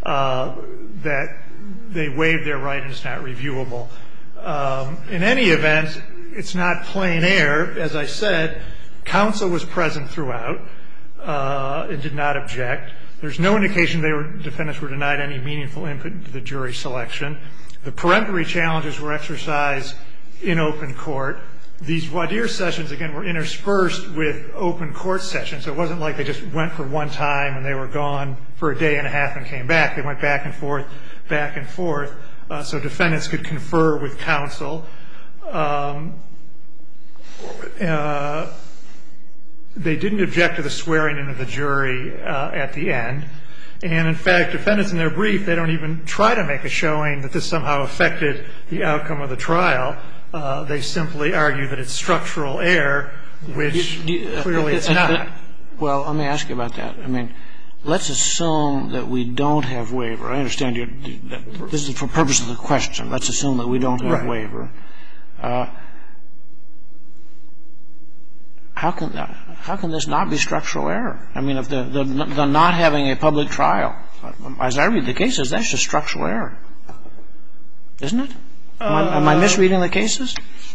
Speaker 8: that they waived their right and it's not reviewable. In any event, it's not plain error. As I said, counsel was present throughout and did not object. There's no indication defendants were denied any meaningful input into the jury selection. The peremptory challenges were exercised in open court. These voir dire sessions, again, were interspersed with open court sessions. So it wasn't like they just went for one time and they were gone for a day and a half and came back. They went back and forth, so defendants could confer with counsel. They didn't object to the swearing in of the jury at the end. And, in fact, defendants in their brief, they don't even try to make a showing that this somehow affected the outcome of the trial. They simply argue that it's structural error, which clearly it's not.
Speaker 3: Well, let me ask you about that. I mean, let's assume that we don't have waiver. I understand this is for purpose of the question. Let's assume that we don't have waiver. How can this not be structural error? I mean, if the not having a public trial, as I read the cases, that's just structural error, isn't it? Am I misreading the cases?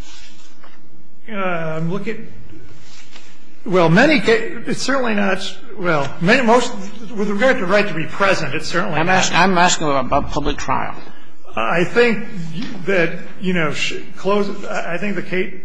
Speaker 8: I'm looking. Well, many cases, it's certainly not. Well, most with regard to the right to be present, it's certainly not.
Speaker 3: I'm asking about public trial.
Speaker 8: I think that, close. I think the case.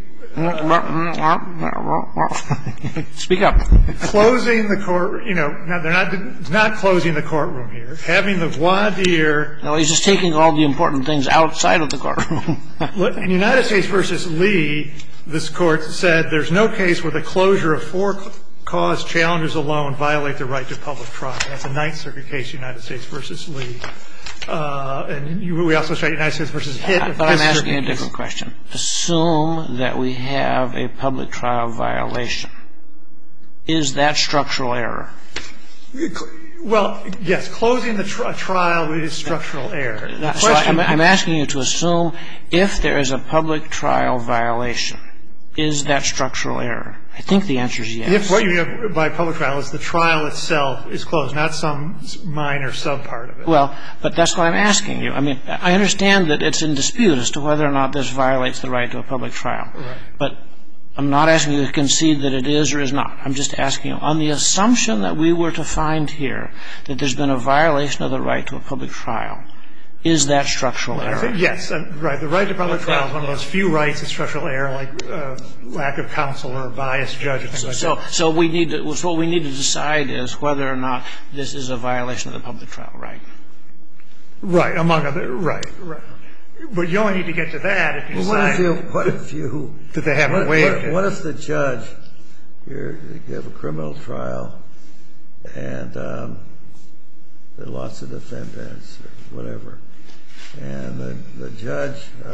Speaker 3: Speak up.
Speaker 8: Closing the court, they're not closing the courtroom here. Having the voir dire.
Speaker 3: No, he's just taking all the important things outside of the courtroom.
Speaker 8: In United States v. Lee, this court said there's no case where the closure of 4 cause challenges alone violate the right to public trial. That's a Ninth Circuit case, United States v. Lee. And we also cite United States v. Hitt.
Speaker 3: But I'm asking a different question. Assume that we have a public trial violation. Is that structural error?
Speaker 8: Well, yes. Closing the trial is structural error.
Speaker 3: So I'm asking you to assume if there is a public trial violation, is that structural error? I think the answer is yes.
Speaker 8: If what you have by public trial is the trial itself is closed, not some minor subpart of it.
Speaker 3: Well, but that's what I'm asking you. I mean, I understand that it's in dispute as to whether or not this violates the right to a public trial.
Speaker 8: Right.
Speaker 3: But I'm not asking you to concede that it is or is not. I'm just asking you, on the assumption that we were to find here that there's been a violation of the right to a public trial, is that structural error?
Speaker 8: Yes. Right. The right to public trial is one of those few rights of structural error, like lack of counsel or a biased judge or things like that.
Speaker 3: So what we need to decide is whether or not this is a violation of the public trial right.
Speaker 8: Right. Among other. Right. Right. But you only need to get to that if you decide that they haven't waived it.
Speaker 2: What if the judge, you have a criminal trial and there are lots of defendants or whatever, and the judge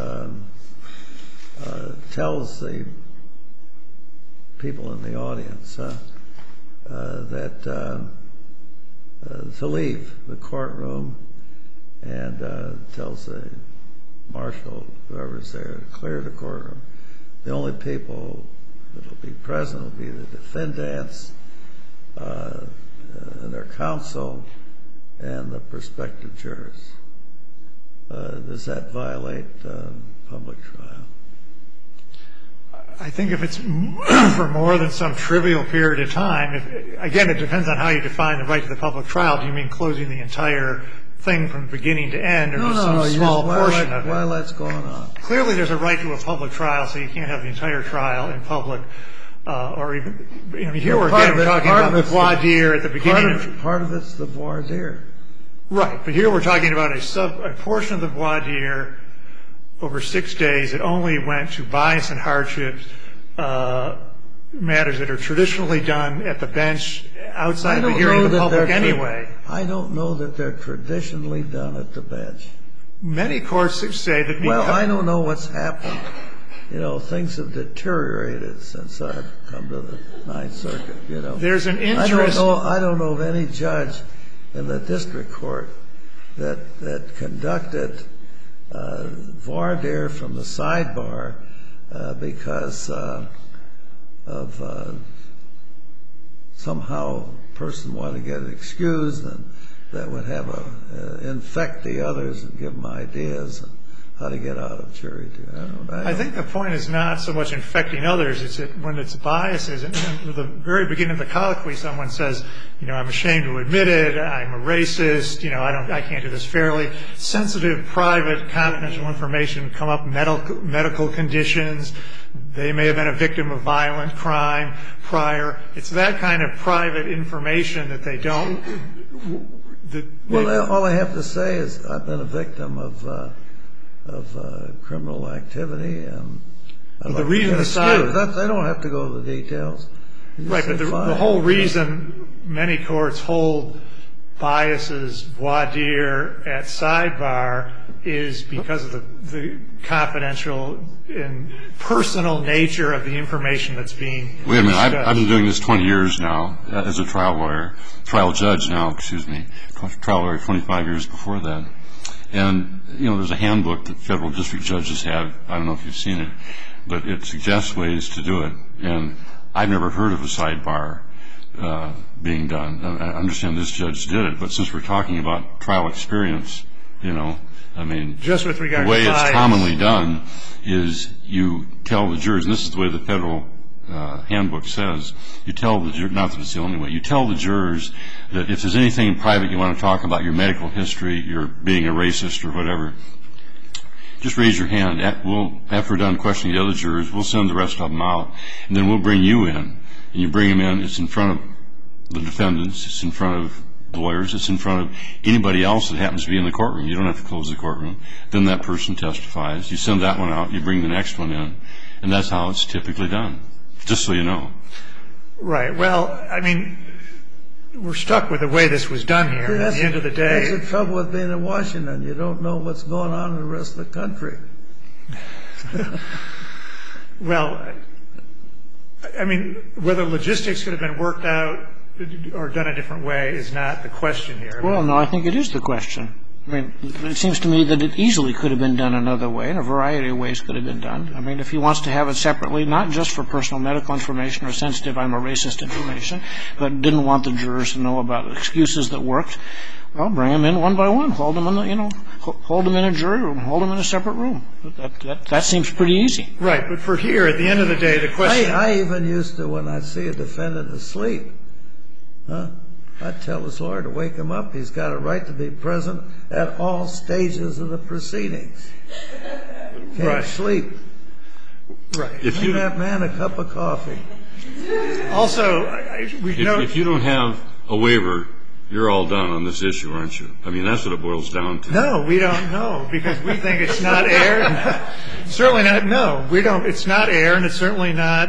Speaker 2: tells the people in the audience that to leave the courtroom, and tells the marshal, whoever's there, to clear the courtroom. The only people that will be present will be the defendants and their counsel and the prospective jurors. Does that violate public trial?
Speaker 8: I think if it's for more than some trivial period of time, again, it depends on how you define the right to the public trial. Do you mean closing the entire thing from beginning to end, or just some small portion of it?
Speaker 2: While that's going on.
Speaker 8: Clearly, there's a right to a public trial, so you can't have the entire trial in public, or even, here we're talking about the voir dire at the beginning.
Speaker 2: Part of it's the voir dire.
Speaker 8: Right, but here we're talking about a portion of the voir dire over 6 days. It only went to bias and hardships, matters that are traditionally done at the bench outside of the hearing of the public anyway.
Speaker 2: I don't know that they're traditionally done at the bench.
Speaker 8: Many courts say that.
Speaker 2: Well, I don't know what's happened. Things have deteriorated since I've come to the Ninth Circuit.
Speaker 8: There's an interest.
Speaker 2: I don't know of any judge in the district court that conducted voir dire from the sidebar because of somehow a person wanted to get excused, and that would have infect the others and give them ideas on how to get out of jury duty.
Speaker 8: I think the point is not so much infecting others. It's that when it's biases, and at the very beginning of the colloquy, someone says, I'm ashamed to admit it, I'm a racist, I can't do this fairly. Sensitive, private, confidential information come up, medical conditions. They may have been a victim of violent crime prior. It's that kind of private information that they don't.
Speaker 2: Well, all I have to say is I've been a victim of criminal activity.
Speaker 8: The reason
Speaker 2: they don't have to go to the details.
Speaker 8: Right, but the whole reason many courts hold biases voir dire at sidebar is because of the confidential and personal nature of the information that's being discussed.
Speaker 4: Wait a minute. I've been doing this 20 years now as a trial judge now, trial lawyer 25 years before that. And, there's a handbook that federal district judges have. I don't know if you've seen it, but it suggests ways to do it. And I've never heard of a sidebar being done. I understand this judge did it, but since we're talking about trial experience,
Speaker 8: just with regard
Speaker 4: the way
Speaker 8: to
Speaker 4: it's commonly done is you tell the jurors, and this is the way the federal handbook says, you tell the jurors, not that it's the only way, you tell the jurors that if there's anything in private you want to talk about, your medical history, your being a racist or whatever, just raise your hand. After we're done questioning the other jurors, we'll send the rest of them out, and then we'll bring you in. And you bring them in, it's in front of the defendants, it's in front of lawyers, it's in front of anybody else that happens to be in the courtroom. You don't have to close the courtroom. Then that person testifies. You send that one out, you bring the next one in, and that's how it's typically done, just so you know.
Speaker 8: Right. Well, we're stuck with the way this was done here. At the end of the day.
Speaker 2: That's the trouble with being in Washington. You don't know what's going on in the rest of the country.
Speaker 8: Well, whether logistics could have been worked out or done a different way is not the question here.
Speaker 3: Well, no, I think it is the question. I mean, it seems to me that it easily could have been done another way, and a variety of ways could have been done. I mean, if he wants to have it separately, not just for personal medical information or sensitive I'm a racist information, but didn't want the jurors to know about excuses that worked, well, bring them in one by one. Hold them in hold them in a jury room. Hold them in a separate room. That seems pretty easy.
Speaker 8: Right, but for here, at the end of the day, the question...
Speaker 2: I even used to, when I'd see a defendant asleep, I'd tell his lawyer to wake him up. He's got a right to be present at all stages of the proceedings. Can't sleep.
Speaker 8: Right.
Speaker 2: Give that man a cup of coffee.
Speaker 8: Also,
Speaker 4: if you don't have a waiver, you're all done on this issue, aren't you? I mean, that's what it boils down to.
Speaker 8: No, we don't know, because we think it's not air. Certainly not. No, we don't. It's not air, and it's certainly not.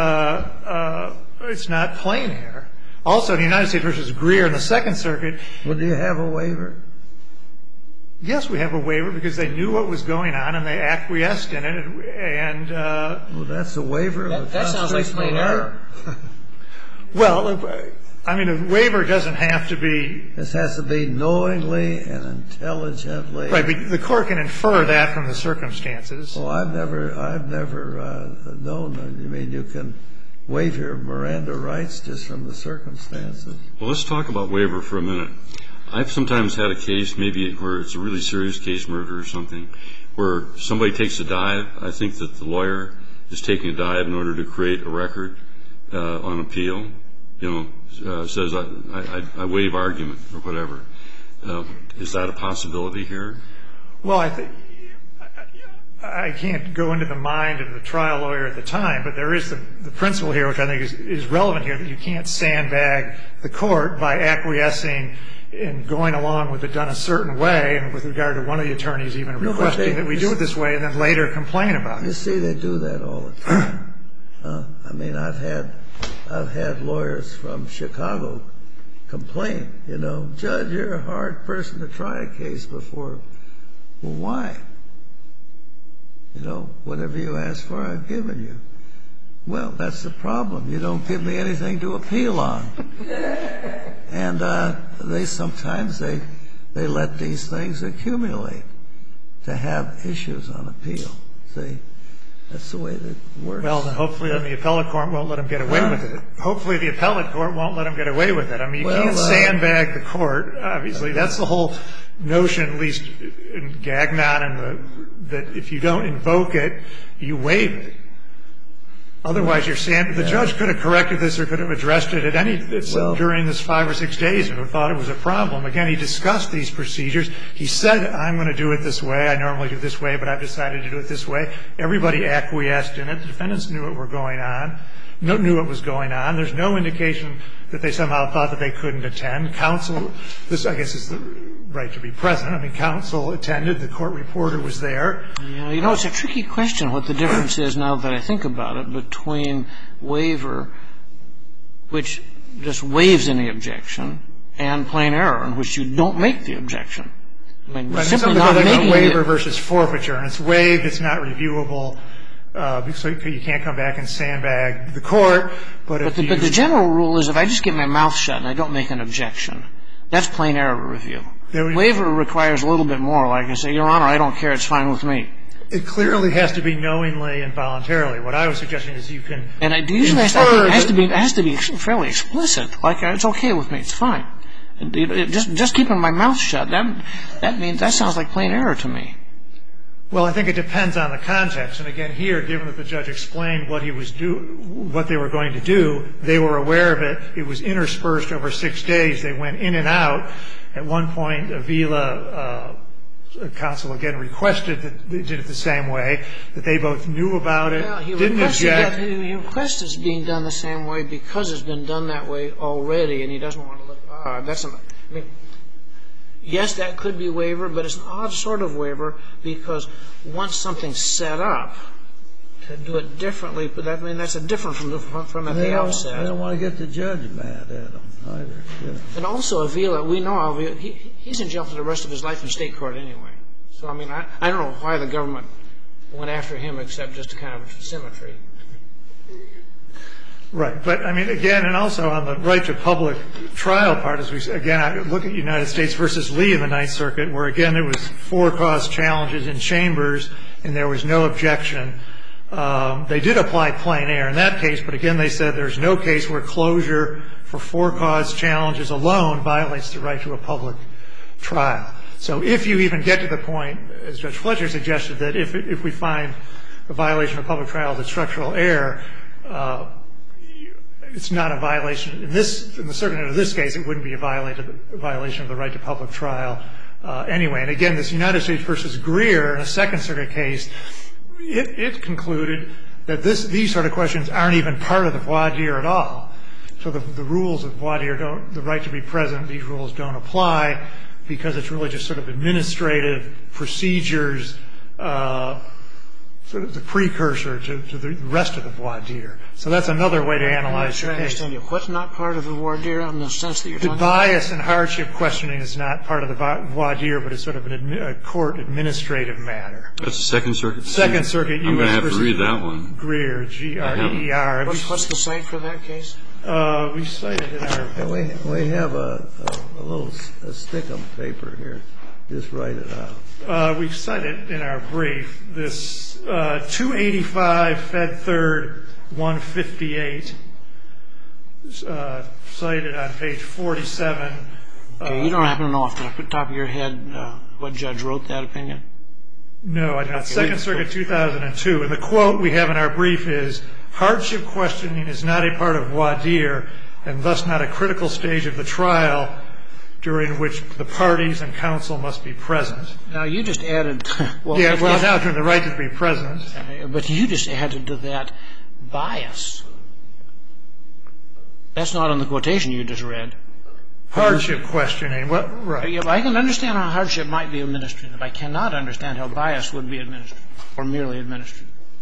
Speaker 8: It's not plain air. Also, in the United States versus Greer in the Second Circuit.
Speaker 2: Well, do you have a waiver?
Speaker 8: Yes, we have a waiver because they knew what was going on and they acquiesced in it. And
Speaker 2: well, that's a waiver.
Speaker 3: That sounds like plain error.
Speaker 8: Well, I mean, a waiver doesn't have to be.
Speaker 2: This has to be knowingly and intelligently.
Speaker 8: Right, but the court can infer that from the circumstances.
Speaker 2: Well, I've never known that. You mean you can waive your Miranda rights just from the circumstances?
Speaker 4: Well, let's talk about waiver for a minute. I've sometimes had a case, maybe where it's a really serious case, murder or something, where somebody takes a dive. I think that the lawyer is taking a dive in order to create a record on appeal. Says I waive argument or whatever. Is that a possibility here?
Speaker 8: Well, I can't go into the mind of the trial lawyer at the time, but there is the principle here, which I think is relevant here, that you can't sandbag the court by acquiescing in going along with it done a certain way, and with regard to one of the attorneys even requesting that we do it this way, and then later complain about it.
Speaker 2: You see, they do that all the time. I mean, I've had lawyers from Chicago complain, Judge, you're a hard person to try a case before. Well, why? Whatever you ask for, I've given you. Well, that's the problem. You don't give me anything to appeal on. And they sometimes let these things accumulate to have issues on appeal. See? That's the way that it works.
Speaker 8: Well, then hopefully the appellate court won't let them get away with it. Hopefully the appellate court won't let them get away with it. I mean, you can't sandbag the court, obviously. That's the whole notion, at least in Gagnon, that if you don't invoke it, you waive it. Otherwise, the judge could have corrected this or could have addressed it during this 5 or 6 days and thought it was a problem. Again, he discussed these procedures. He said, I'm going to do it this way. I normally do it this way, but I've decided to do it this way. Everybody acquiesced in it. The defendants knew what was going on. There's no indication that they somehow thought that they couldn't attend. Counsel, this, I guess, is the right to be present. I mean, counsel attended. The court reporter was there.
Speaker 3: Yeah, it's a tricky question what the difference is, now that I think about it, between waiver, which just waives any objection, and plain error, in which you don't make the objection. I mean, simply not making
Speaker 8: waiver versus forfeiture, and it's waived. It's not reviewable. So you can't come back and sandbag the court. But
Speaker 3: the general rule is if I just get my mouth shut and I don't make an objection, that's plain error review. Waiver requires a little bit more. Like I say, Your Honor, I don't care. It's fine with me.
Speaker 8: It clearly has to be knowingly and voluntarily. What I was suggesting is you can.
Speaker 3: And it usually has to be fairly explicit. Like it's okay with me. It's fine. Just keeping my mouth shut. That sounds like plain error to me.
Speaker 8: Well, I think it depends on the context. And again, here, given that the judge explained what they were going to do, they were aware of it. It was interspersed over 6 days. They went in and out. At one point, Avila counsel again requested that they did it the same way, that they both knew about it, didn't object.
Speaker 3: He requests it's being done the same way because it's been done that way already, and he doesn't want to look odd. Yes, that could be waiver, but it's an odd sort of waiver because once something's set up, to do it differently, but that's a different from at the outset.
Speaker 2: I don't want to get the judge mad at them either.
Speaker 3: And also, Avila, we know Avila, he's in jail for the rest of his life in state court anyway. So, I don't know why the government went after him except just to kind of symmetry.
Speaker 8: Right. But, I mean, again, and also on the right to public trial part, as we, again, I look at United States versus Lee in the Ninth Circuit, where, again, there was 4 cause challenges in chambers, and there was no objection. They did apply plain error in that case, but, again, they said there's no case where closure for 4 cause challenges alone violates the right to a public trial. So if you even get to the point, as Judge Fletcher suggested, that if we find a violation of public trial as a structural error, it's not a violation. In the circuit of this case, it wouldn't be a violation of the right to public trial anyway. And again, this United States versus Greer, in a Second Circuit case, it concluded that these sort of questions aren't even part of the voir dire at all. So the rules of voir dire don't, the right to be present, these rules don't apply because it's really just sort of administrative procedures, sort of the precursor to the rest of the voir dire. So that's another way to analyze the case.
Speaker 3: I understand you. What's not part of the voir dire in the sense that you're talking about?
Speaker 8: The bias and hardship questioning is not part of the voir dire, but it's sort of a court administrative matter.
Speaker 4: That's the Second Circuit?
Speaker 8: Second Circuit, U.S.
Speaker 4: I'm going to have
Speaker 8: versus
Speaker 4: to read that one.
Speaker 8: Greer, G-R-E-E-R.
Speaker 3: What's the site for that case?
Speaker 8: We cited it in our...
Speaker 2: We have a little stick-em paper here. Just write it out.
Speaker 8: We cited in our brief this 285 Fed Third 158, cited on page 47.
Speaker 3: You don't happen to know off the top of your head what judge wrote that opinion?
Speaker 8: No, I don't. Second Circuit 2002. And the quote we have in our brief is, hardship questioning is not a part of voir dire and thus not a critical stage of the trial during which the parties and counsel must be present.
Speaker 3: Now, you just added...
Speaker 8: now during the right to be present.
Speaker 3: But you just added to that bias. That's not in the quotation you just read.
Speaker 8: Hardship questioning. Right.
Speaker 3: Yeah, I can understand how hardship might be administrative. I cannot understand how bias would be administrative or merely administrative.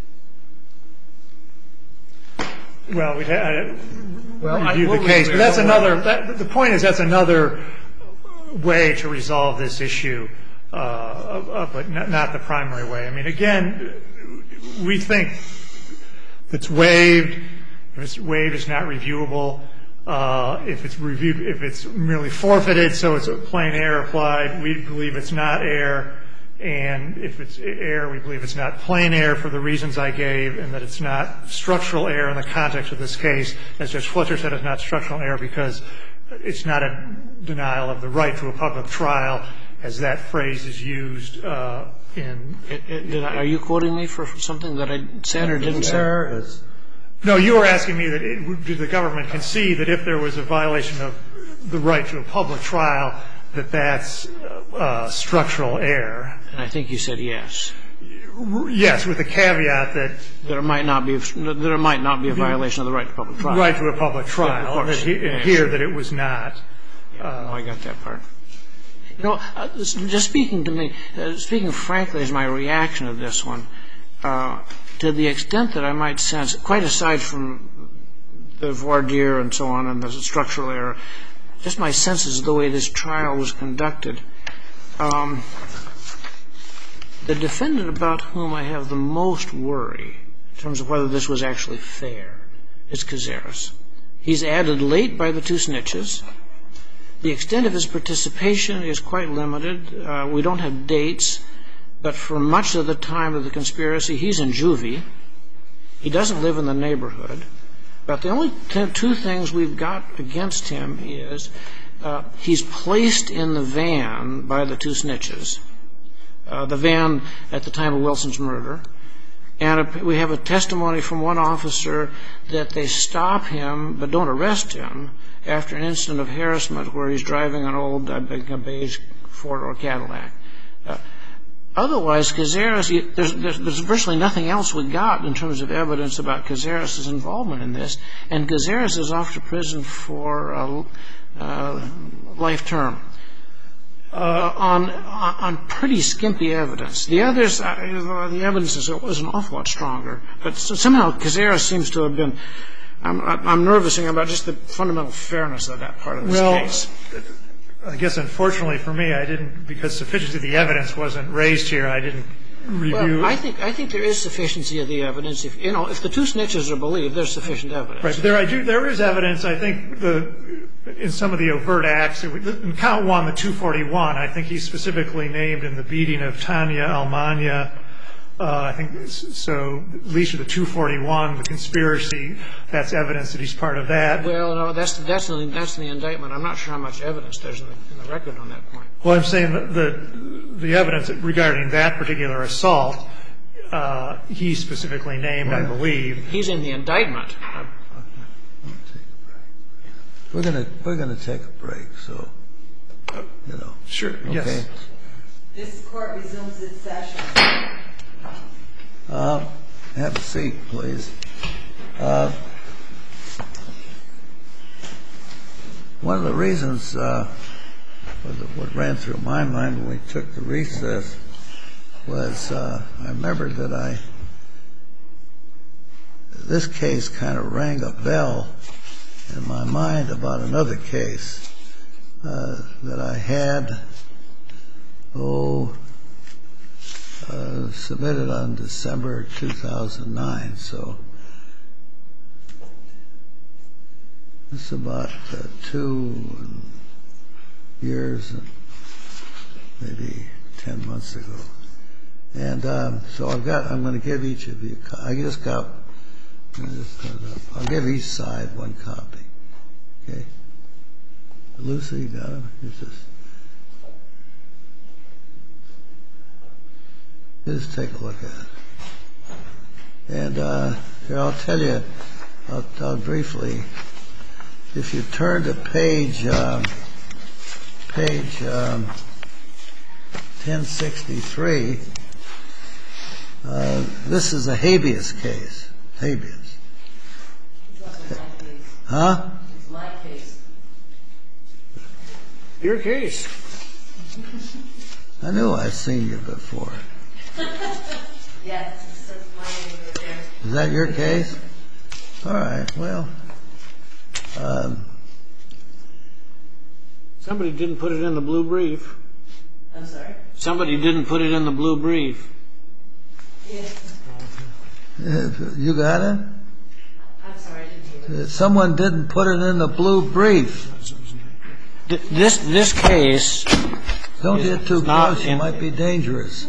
Speaker 8: Well, we'd review the case. But that's another... The point is that's another way to resolve this issue, but not the primary way. I mean, again, we think if it's waived, it's not reviewable. If it's reviewed, if it's merely forfeited, so it's a plain error applied, we believe it's not error. And if it's error, we believe it's not plain error for the reasons I gave, and that it's not structural error in the context of this case. As Judge Fletcher said, it's not structural error because it's not a denial of the right to a public trial, as that phrase is used in...
Speaker 3: Are you quoting me for something that I said or didn't say?
Speaker 8: No, you were asking me did the government concede that if there was a violation of the right to a public trial, that that's structural error.
Speaker 3: And I think you said yes.
Speaker 8: Yes, with the caveat that
Speaker 3: it might not be a violation of the right to public trial.
Speaker 8: Right to a public trial. And here that it was not.
Speaker 3: I got that part. You know, just speaking frankly as my reaction to this one, to the extent that I might sense, quite aside from the voir dire and so on and the structural error, just my sense is the way this trial was conducted. The defendant about whom I have the most worry in terms of whether this was actually fair is Cazares. He's added late by the 2 snitches. The extent of his participation is quite limited. We don't have dates, but for much of the time of the conspiracy, he's in juvie. He doesn't live in the neighborhood. But the only 2 things we've got against him is he's placed in the van by the 2 snitches, the van at the time of Wilson's murder. And we have a testimony from one officer that they stop him but don't arrest him after an incident of harassment where he's driving an old beige Ford or Cadillac. Otherwise, Cazares, there's virtually nothing else we got in terms of evidence about Cazares' involvement in this, and Cazares is off to prison for a life term on pretty skimpy evidence. The others, the evidence was an awful lot stronger, but somehow Cazares seems to have been. I'm nervous about just the fundamental fairness of that part of this case.
Speaker 8: I guess unfortunately for me, I didn't, because sufficiency of the evidence wasn't raised here, I didn't review.
Speaker 3: Well, I think there is sufficiency of the evidence. If the two snitches are believed, there's sufficient evidence.
Speaker 8: Right. There is evidence, I think, in some of the overt acts. In count one, the 241, I think he's specifically named in the beating of Tanya Almania. I think so. At least with the 241, the conspiracy, that's evidence that he's part of that.
Speaker 3: Well, no, that's in the indictment. I'm not sure how much evidence there's in the record on that point.
Speaker 8: Well, I'm saying that the evidence regarding that particular assault, he's specifically named, I believe.
Speaker 3: He's in the indictment.
Speaker 2: We're gonna take a break, so
Speaker 8: Sure.
Speaker 2: Okay.
Speaker 8: Yes.
Speaker 1: This court resumes its session.
Speaker 2: Have a seat, please. One of the reasons what ran through my mind when we took the recess was I remembered that this case kind of rang a bell in my mind about another case that I had submitted on December 2009. So it's about 2 years and maybe 10 months ago. And so I'm going to give each of you. I'll give each side one copy. Okay. Lucy, you got them? Just take a look at it. And here, I'll tell you, I'll briefly, if you turn to page 1063, this is a habeas case. Habeas.
Speaker 1: It's also my case.
Speaker 2: Huh?
Speaker 1: It's my case.
Speaker 3: Your case.
Speaker 2: I knew I'd seen you before.
Speaker 1: Yes, it says my name right there.
Speaker 2: Is that your case? All right. Well,
Speaker 3: Somebody didn't put it in the blue brief.
Speaker 1: I'm sorry?
Speaker 3: Somebody didn't put it in the blue brief.
Speaker 1: Yes.
Speaker 2: you got it?
Speaker 1: I'm sorry, I didn't hear it.
Speaker 2: Someone didn't put it in the blue brief.
Speaker 3: This case.
Speaker 2: Don't get too close. It might be dangerous.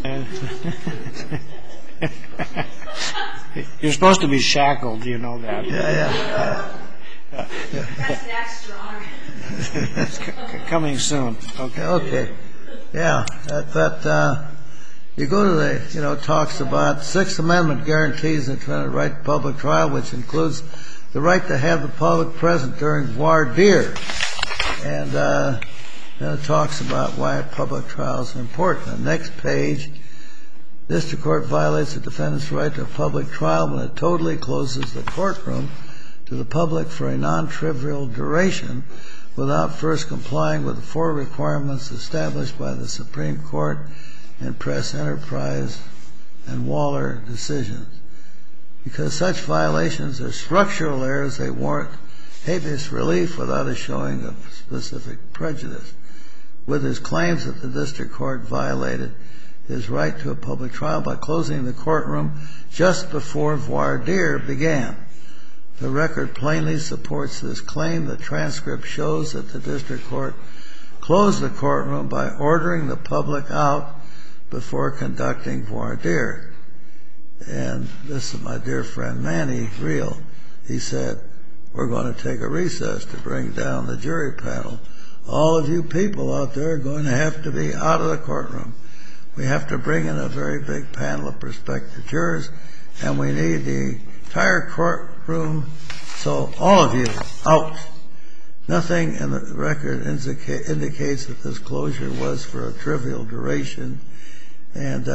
Speaker 3: You're supposed to be shackled. You know that.
Speaker 2: Yeah.
Speaker 5: That's an extra honor.
Speaker 3: It's coming soon.
Speaker 2: Okay. Yeah. You go to the, talks about Sixth Amendment guarantees the right to public trial, which includes the right to have the public present during voir dire. And then it talks about why public trials are important. The next page, district court violates the defendant's right to a public trial when it totally closes the courtroom to the public for a non-trivial duration without first complying with the 4 requirements established by the Supreme Court and Press Enterprise and Waller decisions. Because such violations are structural errors, they warrant habeas relief without a showing of specific prejudice. Withers claims that the district court violated his right to a public trial by closing the courtroom just before voir dire began. The record plainly supports this claim. The transcript shows that the district court closed the courtroom by ordering the public out before conducting voir dire. And this is my dear friend Manny Real. He said, "We're going to take a recess to bring down the jury panel. All of you people out there are going to have to be out of the courtroom. We have to bring in a very big panel of prospective jurors, and we need the entire courtroom, so all of you out." Nothing in the record indicates that this closure was for a trivial duration. And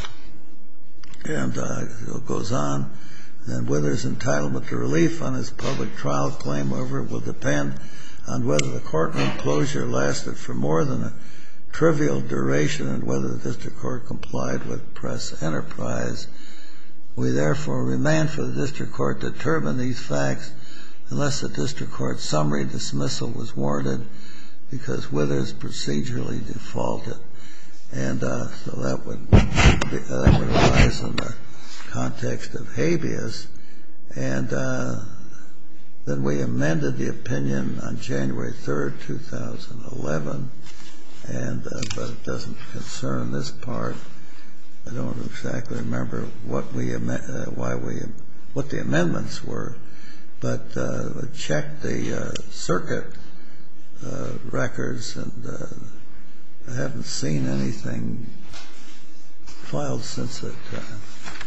Speaker 2: it goes on. Then Withers' entitlement to relief on his public trial claim, however, will depend on whether the courtroom closure lasted for more than a trivial duration and whether the district court complied with Press Enterprise. We therefore remand for the district court to determine these facts unless the district court's summary dismissal was warranted because Withers procedurally defaulted. And so that would arise in the context of habeas. And then we amended the opinion on January 3rd, 2011, but it doesn't concern this part. I don't exactly remember what the amendments were, but checked the circuit records, and I haven't seen anything filed since that time.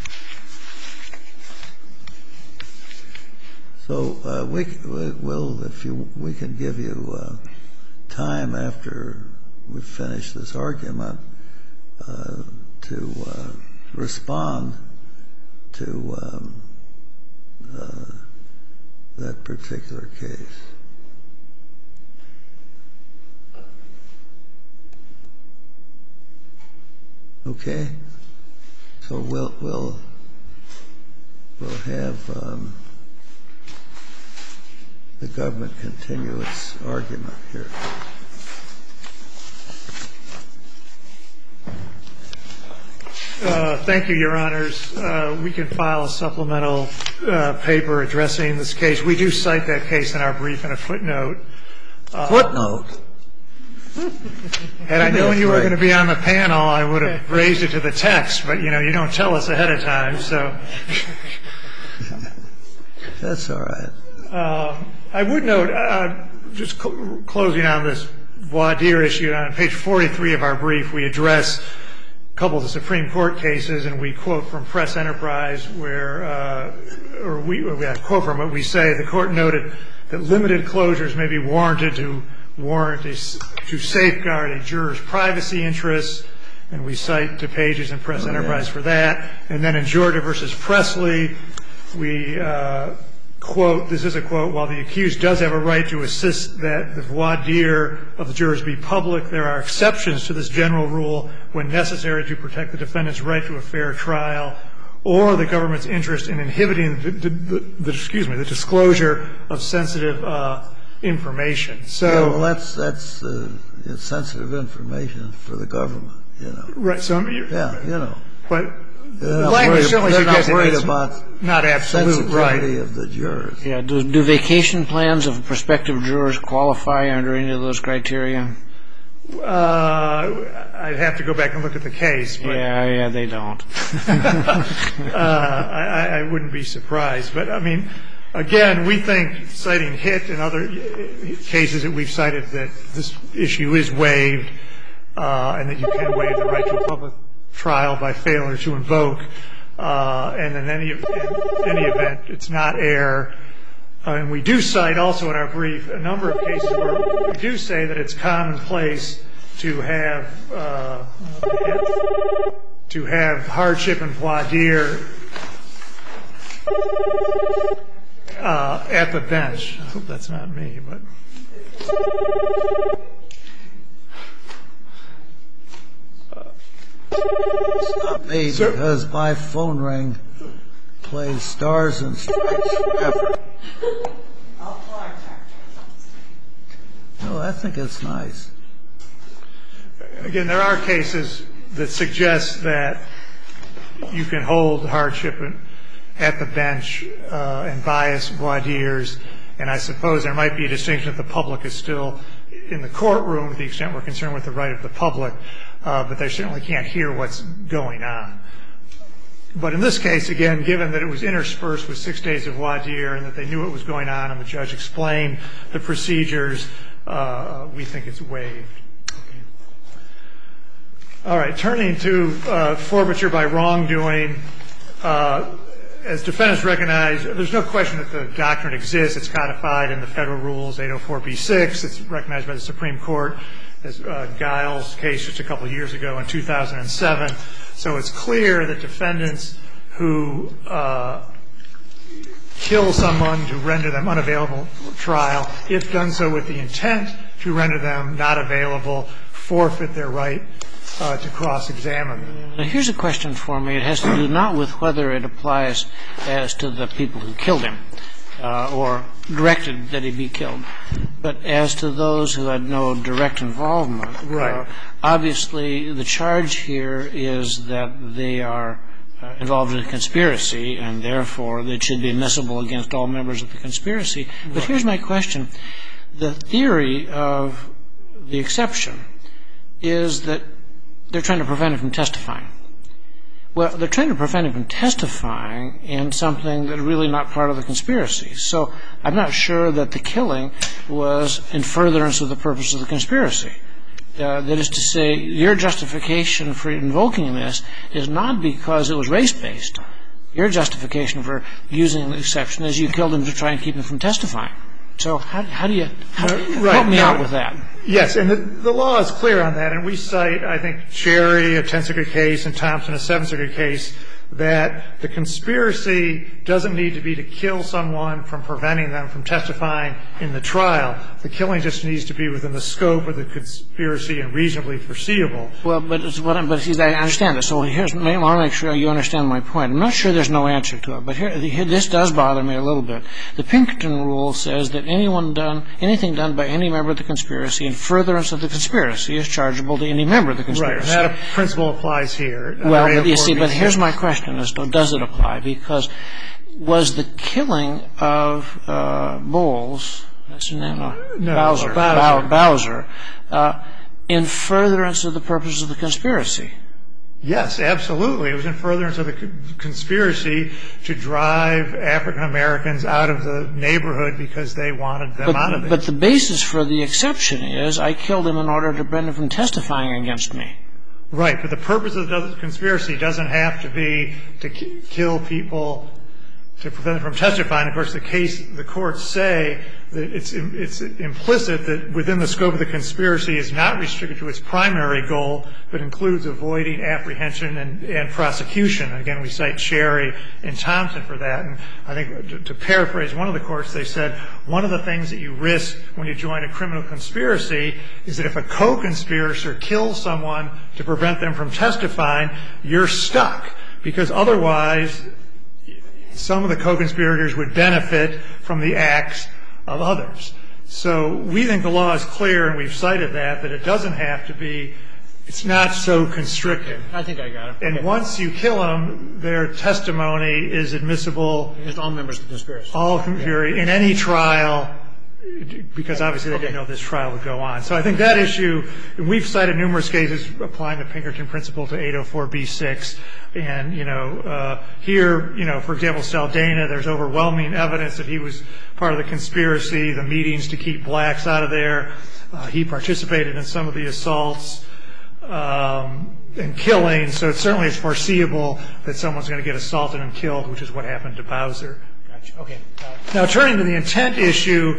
Speaker 2: So we can give you time after we finish this argument to respond to that particular case. Okay, so we'll have the government continue its argument here.
Speaker 8: Thank you, Your Honors. We can file a supplemental paper addressing this case. We do cite that case in our brief in a footnote.
Speaker 2: Footnote?
Speaker 8: Had I known you were going to be on the panel, I would have raised it to the text, but, you don't tell us ahead of time, so.
Speaker 2: That's all right.
Speaker 8: I would note, just closing on this voir dire issue, on page 43 of our brief, we address a couple of the Supreme Court cases, and we quote from Press Enterprise where, we quote from it, we say, the court noted that limited closures may be warranted to safeguard a juror's privacy interests, and we cite two pages in Press Enterprise for that. And then in Georgia versus Presley, we quote, this is a quote, while the accused does have a right to assist that the voir dire of the jurors be public, there are exceptions to this general rule when necessary to protect the defendant's right to a fair trial or the government's interest in inhibiting the disclosure of sensitive information. So,
Speaker 2: yeah, well, that's sensitive information for the government,
Speaker 8: Right. So,
Speaker 2: yeah,
Speaker 8: But the language certainly suggests
Speaker 2: they're not worried about
Speaker 8: not absolute
Speaker 2: sensitivity of the jurors.
Speaker 3: Yeah. Do vacation plans of prospective jurors qualify under any of those criteria?
Speaker 8: I'd have to go back and look at the case. But
Speaker 3: Yeah, they don't.
Speaker 8: I wouldn't be surprised. But, I mean, again, we think, citing Hitt and other cases that we've cited, that this issue is waived and that you can waive the right to a public trial by failure to invoke. And in any event, it's not error. And we do cite also in our brief a number of cases where we do say that it's commonplace to have hardship and voir dire at the bench. I hope that's not me, but.
Speaker 2: It's not me because my phone ring plays Stars and Stripes Forever. No, I think it's nice.
Speaker 8: Again, there are cases that suggest that you can hold hardship at the bench and bias voir dires, and I suppose there might be a distinction that the public is still in the courtroom to the extent we're concerned with the right of the public, but they certainly can't hear what's going on. But in this case, again, given that it was interspersed with 6 days of voir dire and that they knew what was going on and the judge explained the procedures, we think it's waived. All right, turning to forfeiture by wrongdoing, as defendants recognize, there's no question that the doctrine exists. It's codified in the federal rules, 804b6. It's recognized by the Supreme Court as Giles' case just a couple of years ago in 2007. So it's clear that defendants who kill someone to render them unavailable for trial, if done so with the intent to render them not available, forfeit their right to cross-examine them.
Speaker 3: Now, here's a question for me. It has to do not with whether it applies as to the people who killed him, or directed that he be killed. But as to those who had no direct involvement, obviously the charge here is that they are involved in a conspiracy, and therefore it should be admissible against all members of the conspiracy. But here's my question. The theory of the exception is that they're trying to prevent him from testifying. Well, they're trying to prevent him from testifying in something that's really not part of the conspiracy. So I'm not sure that the killing was in furtherance of the purpose of the conspiracy. That is to say, your justification for invoking this is not because it was race-based. Your justification for using the exception is you killed him to try and keep him from testifying. So how do you help me out with that?
Speaker 8: Yes, and the law is clear on that. And we cite, I think, Cherry, a 10th Circuit case, and Thompson, a 7th Circuit case, that the conspiracy doesn't need to be to kill someone from preventing them from testifying in the trial. The killing just needs to be within the scope of the conspiracy and reasonably foreseeable.
Speaker 3: Well, but I understand this. So I want to make sure you understand my point. I'm not sure there's no answer to it, but this does bother me a little bit. The Pinkerton rule says that anything done by any member of the conspiracy in furtherance of the conspiracy is chargeable to any member of the conspiracy.
Speaker 8: Right, and that principle applies here.
Speaker 3: Well, but you see, but here's my question as to does it apply? Because was the killing of Bowles, that's his name? Bowser, in furtherance of the purpose of the conspiracy?
Speaker 8: Yes, absolutely. It was in furtherance of the conspiracy to drive African Americans out of the neighborhood because they wanted them out of it.
Speaker 3: But the basis for the exception is I killed him in order to prevent him from testifying against me.
Speaker 8: Right, but the purpose of the conspiracy doesn't have to be to kill people to prevent them from testifying. Of course, the courts say that it's implicit that within the scope of the conspiracy is not restricted to its primary goal, but includes avoiding apprehension and prosecution. And again, we cite Cherry and Thompson for that. And I think to paraphrase one of the courts, they said one of the things that you risk when you join a criminal conspiracy is that if a co-conspirator kills someone to prevent them from testifying, you're stuck, because otherwise some of the co-conspirators would benefit from the acts of others. So we think the law is clear, and we've cited that it doesn't have to be, it's not so constricted.
Speaker 3: I think I got it.
Speaker 8: And once you kill them, their testimony is admissible.
Speaker 3: It's all members of the conspiracy.
Speaker 8: All in any trial, because obviously they didn't know this trial would go on. So I think that issue, and we've cited numerous cases applying the Pinkerton principle to 804b6. And, here, for example, Saldana, there's overwhelming evidence that he was part of the conspiracy, the meetings to keep blacks out of there. He participated in some of the assaults and killings. So it certainly is foreseeable that someone's going to get assaulted and killed, which is what happened to Bowser.
Speaker 3: Gotcha. Okay.
Speaker 8: Now, turning to the intent issue,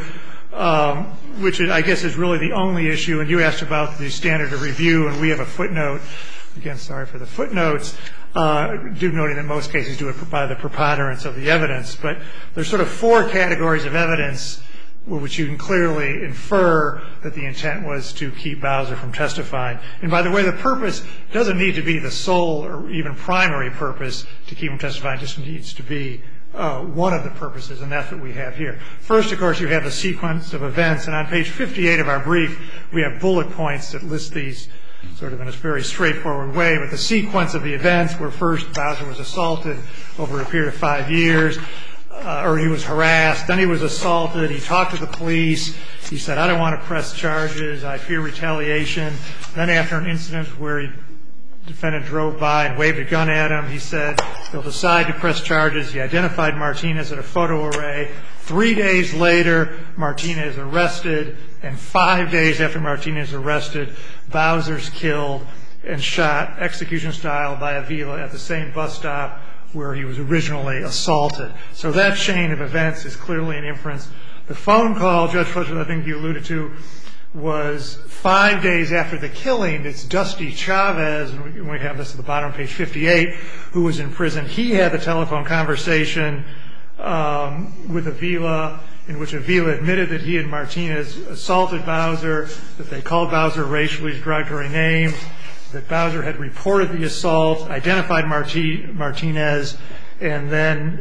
Speaker 8: which I guess is really the only issue, and you asked about the standard of review, and we have a footnote. Again, sorry for the footnotes. Noting that most cases do it by the preponderance of the evidence. But there's sort of four categories of evidence which you can clearly infer that the intent was to keep Bowser from testifying. And by the way, the purpose doesn't need to be the sole or even primary purpose to keep him testifying. It just needs to be one of the purposes, and that's what we have here. First, of course, you have a sequence of events. And on page 58 of our brief, we have bullet points that list these sort of in a very straightforward way. But the sequence of the events where first Bowser was assaulted over a period of 5 years, or he was harassed, then he was assaulted, he talked to the police, he said, I don't want to press charges, I fear retaliation. Then after an incident where the defendant drove by and waved a gun at him, he said he'll decide to press charges. He identified Martinez at a photo array. 3 days later, Martinez arrested, and 5 days after Martinez arrested, Bowser's killed and shot execution style by Avila at the same bus stop where he was originally assaulted. So that chain of events is clearly an inference. The phone call, Judge Fletcher, I think you alluded to, was 5 days after the killing. It's Dusty Chavez, and we have this at the bottom of page 58, who was in prison. He had the telephone conversation with Avila, in which Avila admitted that he and Martinez assaulted Bowser, that they called Bowser a racially derogatory name, that Bowser had reported the assault, identified Martinez, and then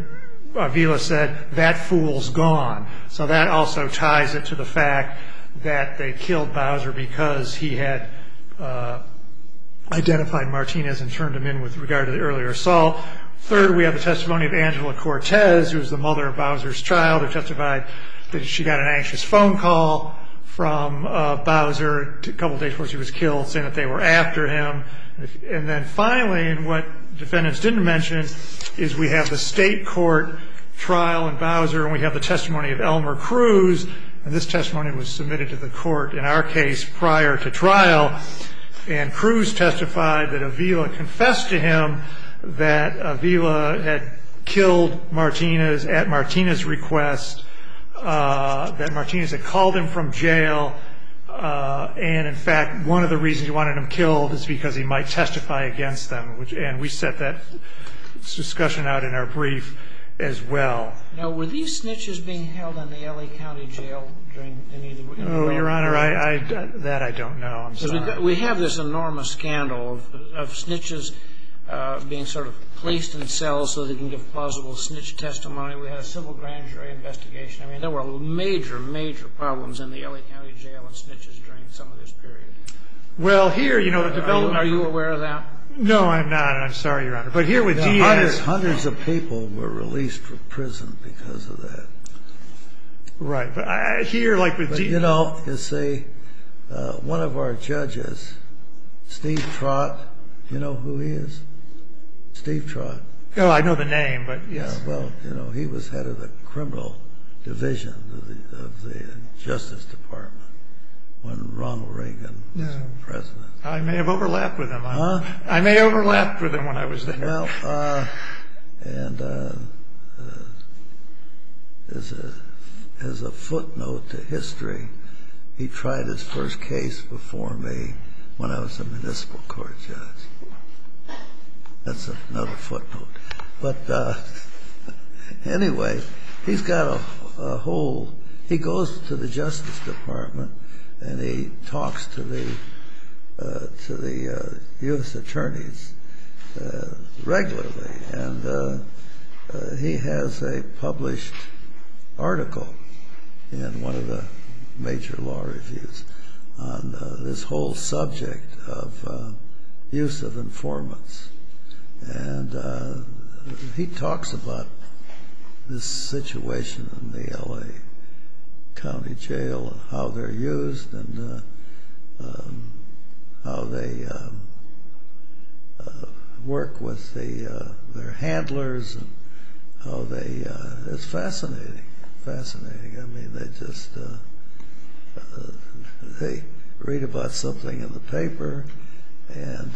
Speaker 8: Avila said, "That fool's gone." So that also ties it to the fact that they killed Bowser because he had identified Martinez and turned him in with regard to the earlier assault. Third, we have the testimony of Angela Cortez, who was the mother of Bowser's child, who testified that she got an anxious phone call from Bowser a couple of days before she was killed, saying that they were after him. And then finally, and what defendants didn't mention, is we have the state court trial in Bowser, and we have the testimony of Elmer Cruz, and this testimony was submitted to the court, in our case, prior to trial. And Cruz testified that Avila confessed to him that Avila had killed Martinez at Martinez's request, that Martinez had called him from jail, and in fact, one of the reasons he wanted him killed is because he might testify against them, and we set that discussion out in our brief as well.
Speaker 3: Now, were these snitches being held in the L.A. County Jail during any of the...
Speaker 8: Oh, Your Honor, that I don't know. I'm sorry.
Speaker 3: We have this enormous scandal of snitches being sort of placed in cells so they can give plausible snitch testimony. We had a civil grand jury investigation. I mean, there were major, major problems in the L.A. County Jail and snitches during some of this period.
Speaker 8: Well, here, the development...
Speaker 3: Are you aware of that?
Speaker 8: No, I'm not, and I'm sorry, Your Honor. But here with Diaz...
Speaker 2: Hundreds of people were released from prison because of that.
Speaker 8: Right, but here, like with Diaz...
Speaker 2: you see, one of our judges, Steve Trott, you know who he is? Steve Trott.
Speaker 8: Oh, I know the name, but yes.
Speaker 2: Yeah, well, he was head of the criminal division of the Justice Department when Ronald Reagan was president.
Speaker 8: I may have overlapped with him.
Speaker 2: Huh?
Speaker 8: I may have overlapped with him when I was there.
Speaker 2: Well, as a footnote to history, he tried his first case before me when I was a municipal court judge. That's another footnote. But anyway, he's got a whole... He goes to the Justice Department and he talks to the U.S. attorneys regularly. And he has a published article in one of the major law reviews on this whole subject of use of informants. And he talks about this situation in the L.A. County Jail and how they're used and how they work with their handlers and how they... it's fascinating. I mean, they just... they read about something in the paper and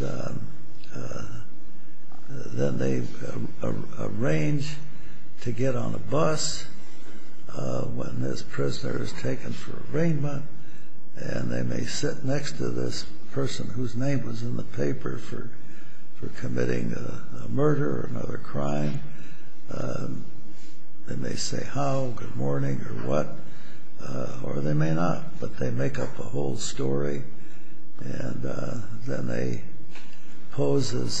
Speaker 2: then they arrange to get on a bus when this prisoner is taken for arraignment, and they may sit next to this person whose name was in the paper for committing a murder or another crime. They may say how, good morning, or what, or they may not, but they make up a whole story, and then they pose as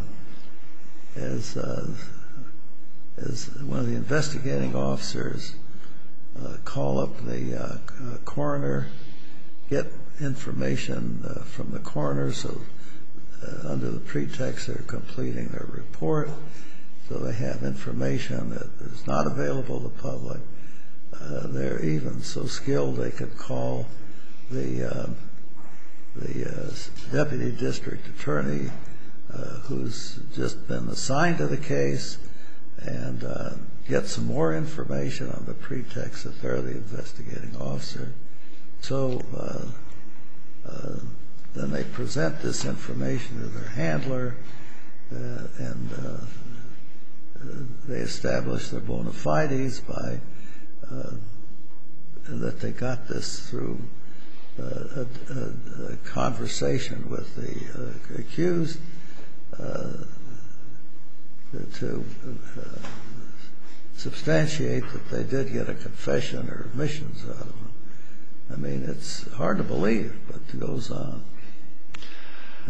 Speaker 2: one of the investigating officers, call up the coroner, get information from the coroner, so under the pretext they're completing their report, so they have information that is not available to the public. They're even so skilled they could call the deputy district attorney who's just been assigned to the case and get some more information on the pretext that they're the investigating officer. So then they present this information to their handler and they establish their bona fides by that they got this through a conversation with the accused to substantiate that they did get a confession or admissions out of them. I mean, it's hard to believe, but it goes on.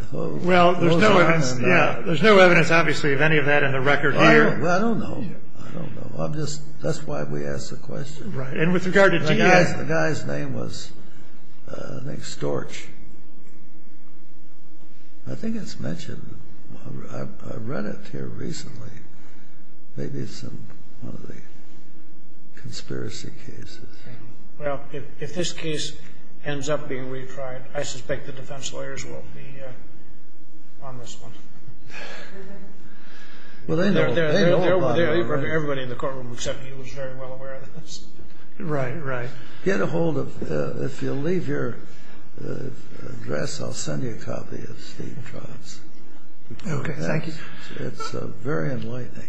Speaker 8: Well, there's no evidence. There's no evidence, obviously, of any of that in the record here.
Speaker 2: Well, I don't know. I don't know. That's why we asked the question.
Speaker 8: Right. And with regard to Diaz.
Speaker 2: The guy's name was, I think, Storch. I think it's mentioned. I read it here recently. Maybe it's in one of the conspiracy cases.
Speaker 3: Well, if this case ends up being retried, I suspect the defense lawyers will be on this one.
Speaker 2: Well, they know about it already.
Speaker 3: Everybody in the courtroom except me was very well aware of this.
Speaker 8: Right.
Speaker 2: Get a hold of, if you'll leave your address, I'll send you a copy of Steve Trott's.
Speaker 8: Okay, thank you.
Speaker 2: It's very enlightening.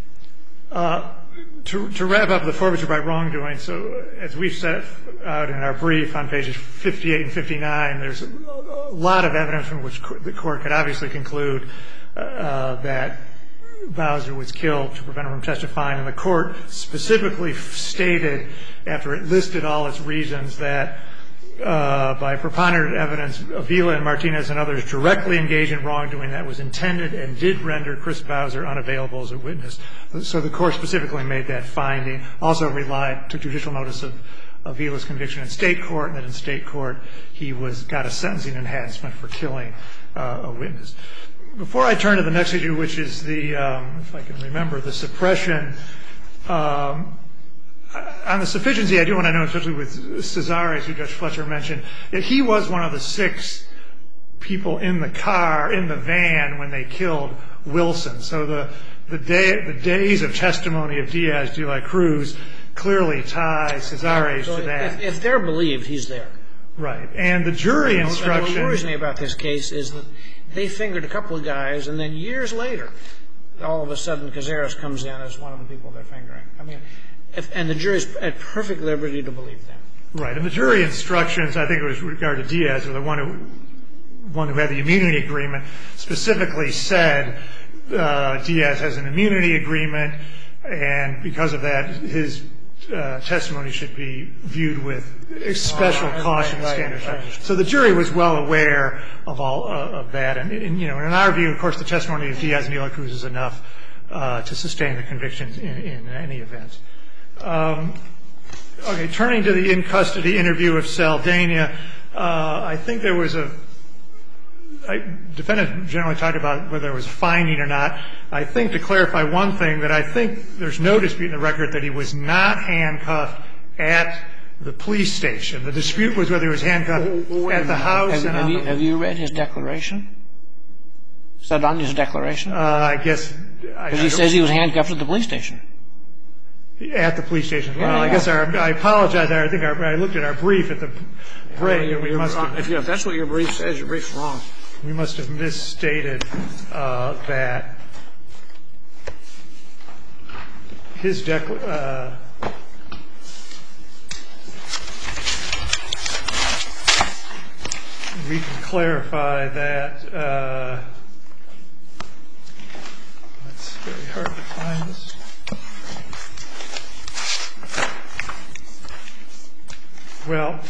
Speaker 8: To wrap up the forfeiture by wrongdoing, so as we've set out in our brief on pages 58 and 59, there's a lot of evidence from which the court could obviously conclude that Bowser was killed to prevent him from testifying. And the court specifically stated, after it listed all its reasons, that by preponderant evidence, Avila and Martinez and others directly engaged in wrongdoing that was intended and did render Chris Bowser unavailable as a witness. So the court specifically made that finding. Also took judicial notice of Avila's conviction in state court, and that in state court he got a sentencing enhancement for killing a witness. Before I turn to the next issue, which is if I can remember, the suppression, on the sufficiency, I do want to know, especially with Cesares, who Judge Fletcher mentioned, that he was one of the 6 people in the car, in the van, when they killed Wilson. So the days of testimony of Diaz de la Cruz clearly tie Cesares to that.
Speaker 3: If they're believed, he's there.
Speaker 8: Right. And the jury instruction.
Speaker 3: What worries me about this case is that they fingered a couple of guys, and then years later, all of a sudden, Cazares comes in as one of the people they're fingering. I mean, and the jury's at perfect liberty to believe them.
Speaker 8: Right. And the jury instructions, I think it was with regard to Diaz, or the one who had the immunity agreement, specifically said Diaz has an immunity agreement, and because of that, his testimony should be viewed with special caution standards. Right. So the jury was well aware of all of that. And in our view, of course, the testimony of Diaz and de la Cruz is enough to sustain the convictions in any event. Okay, turning to the in-custody interview of Saldana, I think there was defendants generally talked about whether there was a finding or not. I think, to clarify one thing, that I think there's no dispute in the record that he was not handcuffed at the police station. The dispute was whether he was handcuffed at the house.
Speaker 3: Have you read his declaration? Saldana's declaration?
Speaker 8: I guess.
Speaker 3: Because he says he was handcuffed at the police station.
Speaker 8: At the police station. Well, I guess I apologize. I think I looked at our brief at the break.
Speaker 3: If that's what your brief says, your brief's wrong.
Speaker 8: We must have misstated that his declaration. We can clarify that. It's very hard to find this. Well,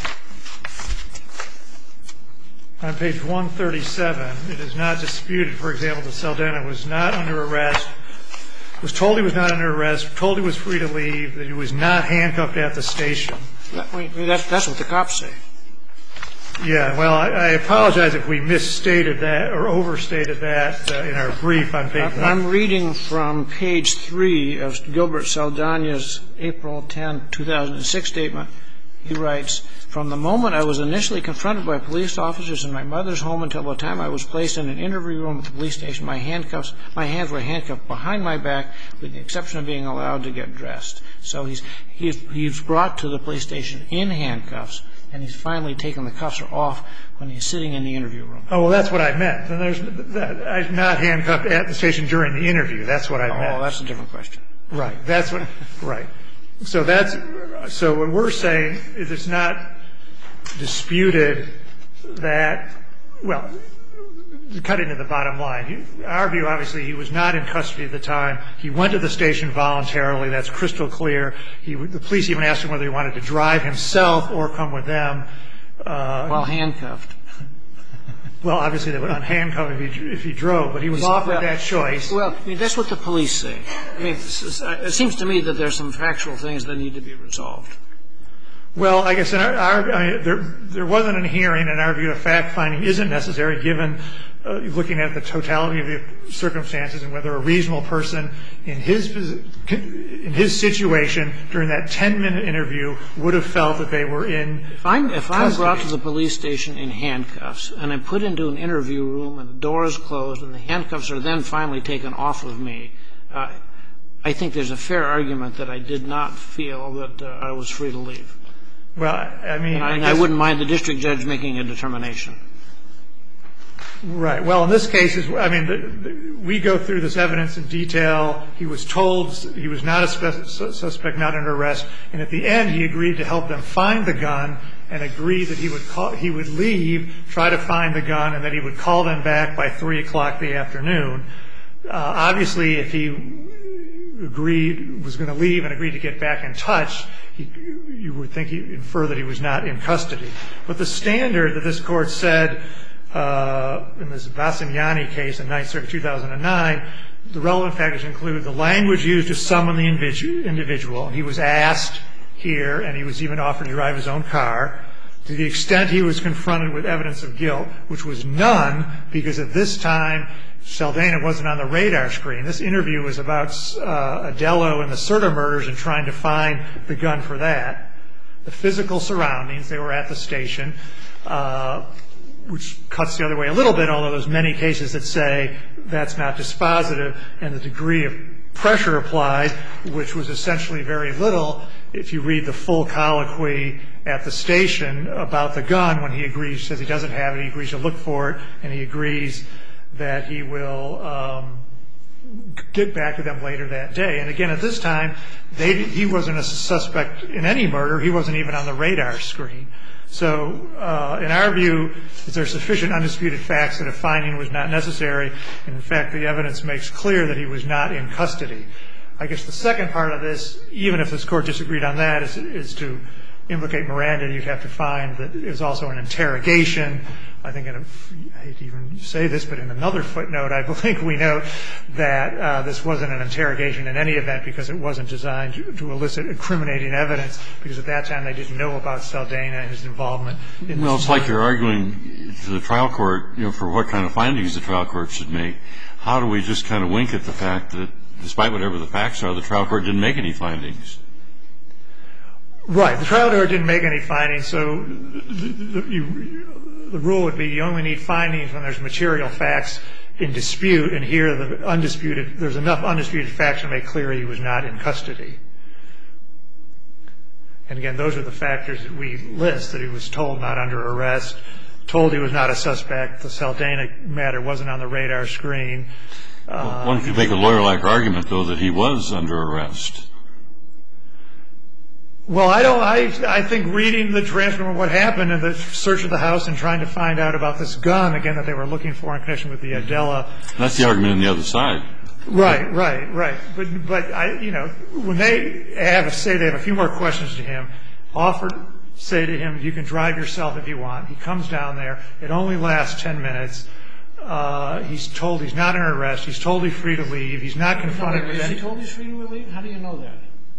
Speaker 8: on page 137, it is not disputed, for example, that Saldana was not under arrest, was told he was not under arrest, told he was free to leave, that he was not handcuffed at the station.
Speaker 3: That's what the cops say.
Speaker 8: Yeah, well, I apologize if we misstated that or overstated that in our brief on page 1.
Speaker 3: I'm reading from page 3 of Gilbert Saldana's April 10, 2006 statement. He writes, "From the moment I was initially confronted by police officers in my mother's home until the time I was placed in an interview room at the police station, my hands were handcuffed behind my back with the exception of being allowed to get dressed." So he's brought to the police station in handcuffs, and he's finally taken the cuffs off when he's sitting in the interview room.
Speaker 8: Oh, well, that's what I meant. I'm not handcuffed at the station during the interview. That's what I meant.
Speaker 3: Oh, that's a different question.
Speaker 8: Right. Right. So what we're saying is it's not disputed that, well, cutting to the bottom line, our view, obviously, he was not in custody at the time. He went to the station voluntarily. That's crystal clear. The police even asked him whether he wanted to drive himself or come with them.
Speaker 3: While handcuffed.
Speaker 8: Well, obviously, they would unhandcuff if he drove, but he was offered that choice.
Speaker 3: Well, I mean, that's what the police say. I mean, it seems to me that there's some factual things that need to be resolved.
Speaker 8: Well, I guess there wasn't a hearing. In our view, a fact-finding isn't necessary given looking at the totality of the circumstances and whether a reasonable person in his situation during that 10-minute interview would have felt that they were in custody.
Speaker 3: If I'm brought to the police station in handcuffs and I'm put into an interview room and the door is closed and the handcuffs are then finally taken off of me, I think there's a fair argument that I did not feel that I was free to leave.
Speaker 8: Well, I mean,
Speaker 3: and I wouldn't mind the district judge making a determination.
Speaker 8: Right. Well, in this case, I mean, we go through this evidence in detail. He was told he was not a suspect, not under arrest. And at the end, he agreed to help them find the gun and agreed that he would leave, try to find the gun, and that he would call them back by 3 o'clock the afternoon. Obviously, if he was going to leave and agreed to get back in touch, you would think he'd infer that he was not in custody. But the standard that this Court said in this Bassignani case in 9th Circuit 2009, the relevant factors include the language used to summon the individual. He was asked here, and he was even offered to drive his own car. To the extent he was confronted with evidence of guilt, which was none, because at this time Saldana wasn't on the radar screen. This interview was about Adello and the Serta murders and trying to find the gun for that. The physical surroundings, they were at the station, which cuts the other way a little bit, although there's many cases that say that's not dispositive, and the degree of pressure applied, which was essentially very little. If you read the full colloquy at the station about the gun, when he agrees, says he doesn't have it, he agrees to look for it, and he agrees that he will get back to them later that day. And again, at this time, he wasn't a suspect in any murder. He wasn't even on the radar screen. So in our view, is there sufficient undisputed facts that a finding was not necessary? And in fact, the evidence makes clear that he was not in custody. I guess the second part of this, even if this Court disagreed on that, is to implicate Miranda. You'd have to find that it was also an interrogation. I think, I hate to even say this, but in another footnote, I think we note that this wasn't an interrogation in any event because it wasn't designed to elicit incriminating evidence, because at that time they didn't know about Saldana and his involvement in this.
Speaker 4: Well, it's like you're arguing to the trial court, for what kind of findings the trial court should make. How do we just kind of wink at the fact that, despite whatever the facts are, the trial court didn't make any findings?
Speaker 8: Right. The trial court didn't make any findings, so the rule would be you only need findings when there's material facts in dispute, and here there's enough undisputed facts to make clear he was not in custody. And again, those are the factors that we list, that he was told not under arrest, told he was not a suspect, the Saldana matter wasn't on the radar screen.
Speaker 4: One could make a lawyer-like argument, though, that he was under arrest.
Speaker 8: Well, I think reading the transcript of what happened in the search of the house and trying to find out about this gun, again, that they were looking for in connection with the Adela.
Speaker 4: That's the argument on the other side.
Speaker 8: Right. But when they have a few more questions to him, say to him, you can drive yourself if you want. He comes down there. It only lasts 10 minutes. He's told he's not under arrest. He's told he's free to leave. He's not confronted with any.
Speaker 3: Is he told he's free to leave? How do you know that?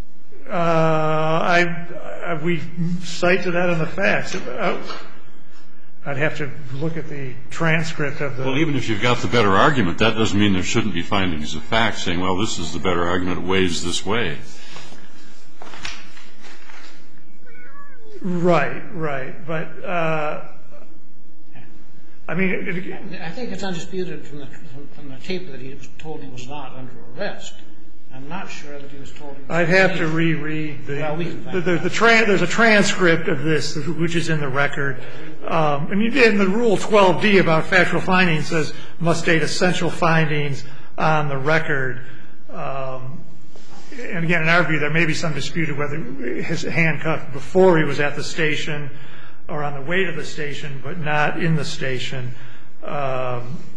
Speaker 8: We cite to that in the facts. I'd have to look at the transcript of the.
Speaker 4: Well, even if you've got the better argument, that doesn't mean there shouldn't be findings of fact saying, well, this is the better argument, it weighs this way.
Speaker 8: Right. But, I mean.
Speaker 3: I think it's undisputed from the tape that he was told he was not under arrest. I'm not sure that he was told he was.
Speaker 8: I'd have to reread there's a transcript of this, which is in the record. And in the Rule 12D about factual findings says must state essential findings on the record. And again, in our view, there may be some dispute of whether his handcuffed before he was at the station or on the way to the station, but not in the station.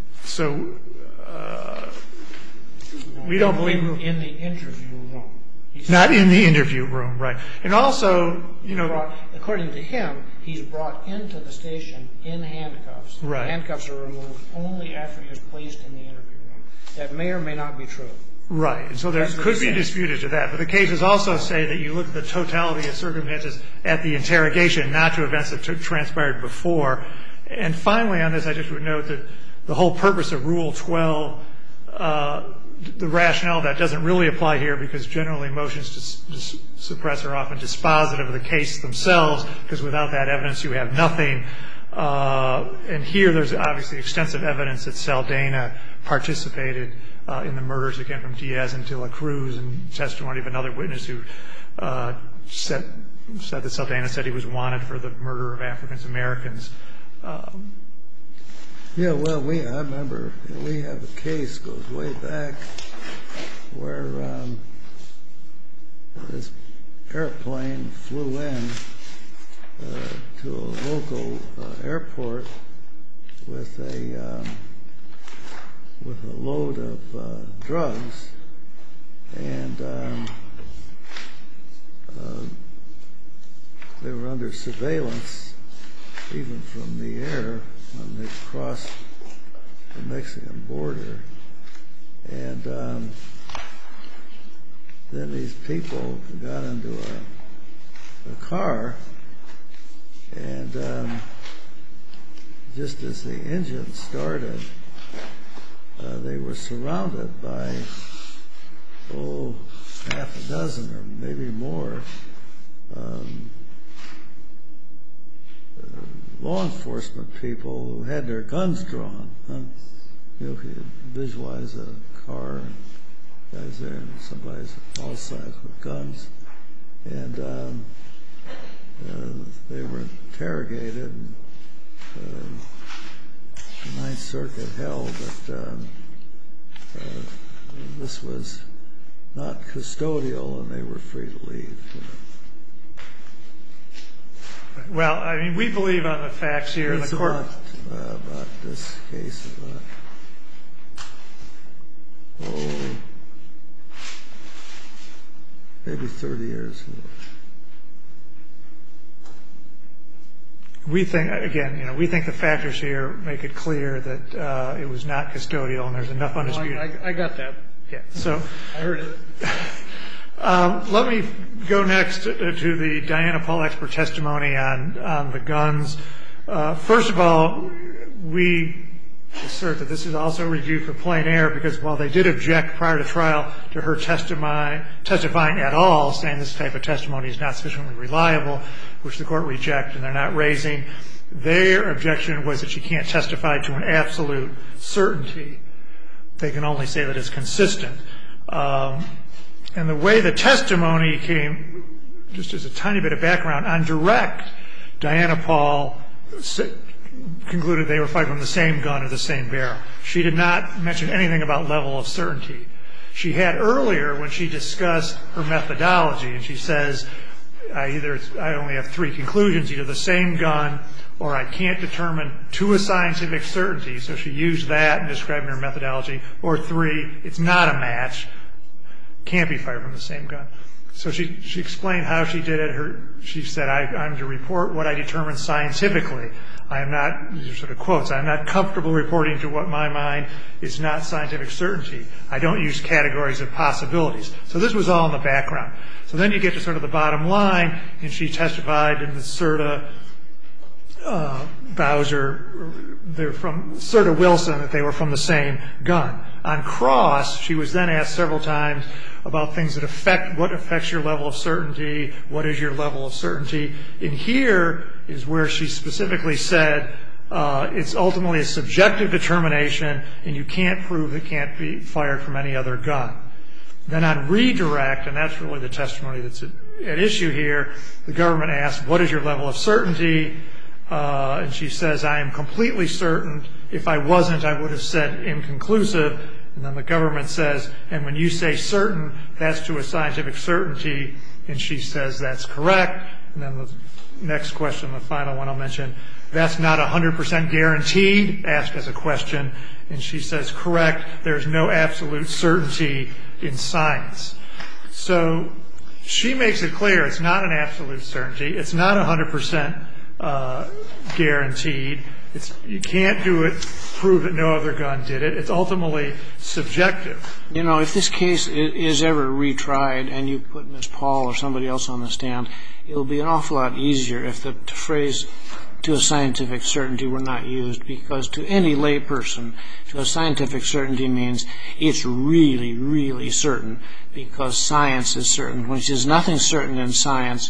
Speaker 3: So we don't believe in the interview room.
Speaker 8: Not in the interview room, right. And also, you know.
Speaker 3: According to him, he's brought into the station in handcuffs.
Speaker 8: Right.
Speaker 3: Handcuffs are removed only after he is placed in the interview room. That may or may not be true.
Speaker 8: Right. And so there could be disputes to that. But the cases also say that you look at the totality of circumstances at the interrogation, not to events that transpired before. And finally on this, I just would note that the whole purpose of Rule 12, the rationale that doesn't really apply here because generally motions to suppress are often dispositive of the case themselves because without that evidence you have nothing. And here there's obviously extensive evidence that Saldana participated in the murders, again, from Diaz and De La Cruz, and testimony of another witness who said that Saldana said he was wanted for the murder of African Americans.
Speaker 2: Yeah, well, I remember we have a case goes way back where this airplane flew in to a local airport with a load of drugs, and they were under surveillance even from the air when they crossed the Mexican border. And then these people got into a car, and just as the engine started, they were surrounded by, half a dozen or maybe more law enforcement people who had their guns drawn. You know, if you visualize a car and guys there and somebody's on all sides with guns. And they were interrogated. And, the Ninth Circuit held that this was not custodial and they were free to leave. You know.
Speaker 8: Well, I mean, we believe on the facts here.
Speaker 2: It's
Speaker 8: the court
Speaker 2: about this case maybe 30 years ago.
Speaker 8: We think, again, you know, we think the factors here make it clear that it was not custodial and there's enough undisputed.
Speaker 3: I got that.
Speaker 8: Yeah. So
Speaker 3: I heard it.
Speaker 8: Let me go next to the Diana Paul expert testimony on the guns. First of all, we assert that this is also reviewed for plain error because while they did object prior to trial to her testifying at all, saying this type of testimony is not sufficiently reliable, which the court rejected and they're not raising, their objection was that she can't testify to an absolute certainty. They can only say that it's consistent. And the way the testimony came, just as a tiny bit of background, on direct, Diana Paul concluded they were fired from the same gun or the same barrel. She did not mention anything about level of certainty. She had earlier when she discussed her methodology, and she says, I only have three conclusions, either the same gun or I can't determine to a scientific certainty. So she used that in describing her methodology. Or three, it's not a match. Can't be fired from the same gun. So she explained how she did it. She said, I'm to report what I determine scientifically. I am not, these are sort of quotes, I'm not comfortable reporting to what my mind is not scientific certainty. I don't use categories of possibilities. So this was all in the background. So then you get to sort of the bottom line, and she testified in the Serta Bowser, they're from Serta Wilson, that they were from the same gun. On cross, she was then asked several times about things that affect, what affects your level of certainty, what is your level of certainty. And here is where she specifically said, it's ultimately a subjective determination, and you can't prove it can't be fired from any other gun. Then on redirect, and that's really the testimony that's at issue here, the government asked, what is your level of certainty? And she says, I am completely certain. If I wasn't, I would have said inconclusive. And then the government says, and when you say certain, that's to a scientific certainty. And she says, that's correct. And then the next question, the final one I'll mention, that's not 100% guaranteed, asked as a question. And she says, correct, there's no absolute certainty in science. So she makes it clear it's not an absolute certainty. It's not 100% guaranteed. You can't do it, prove that no other gun did it. It's ultimately subjective.
Speaker 3: You know, if this case is ever retried and you put Ms. Paul or somebody else on the stand, it will be an awful lot easier if the phrase to a scientific certainty were not used, because to any lay person, to a scientific certainty means it's really, really certain, because science is certain. When there's nothing certain in science,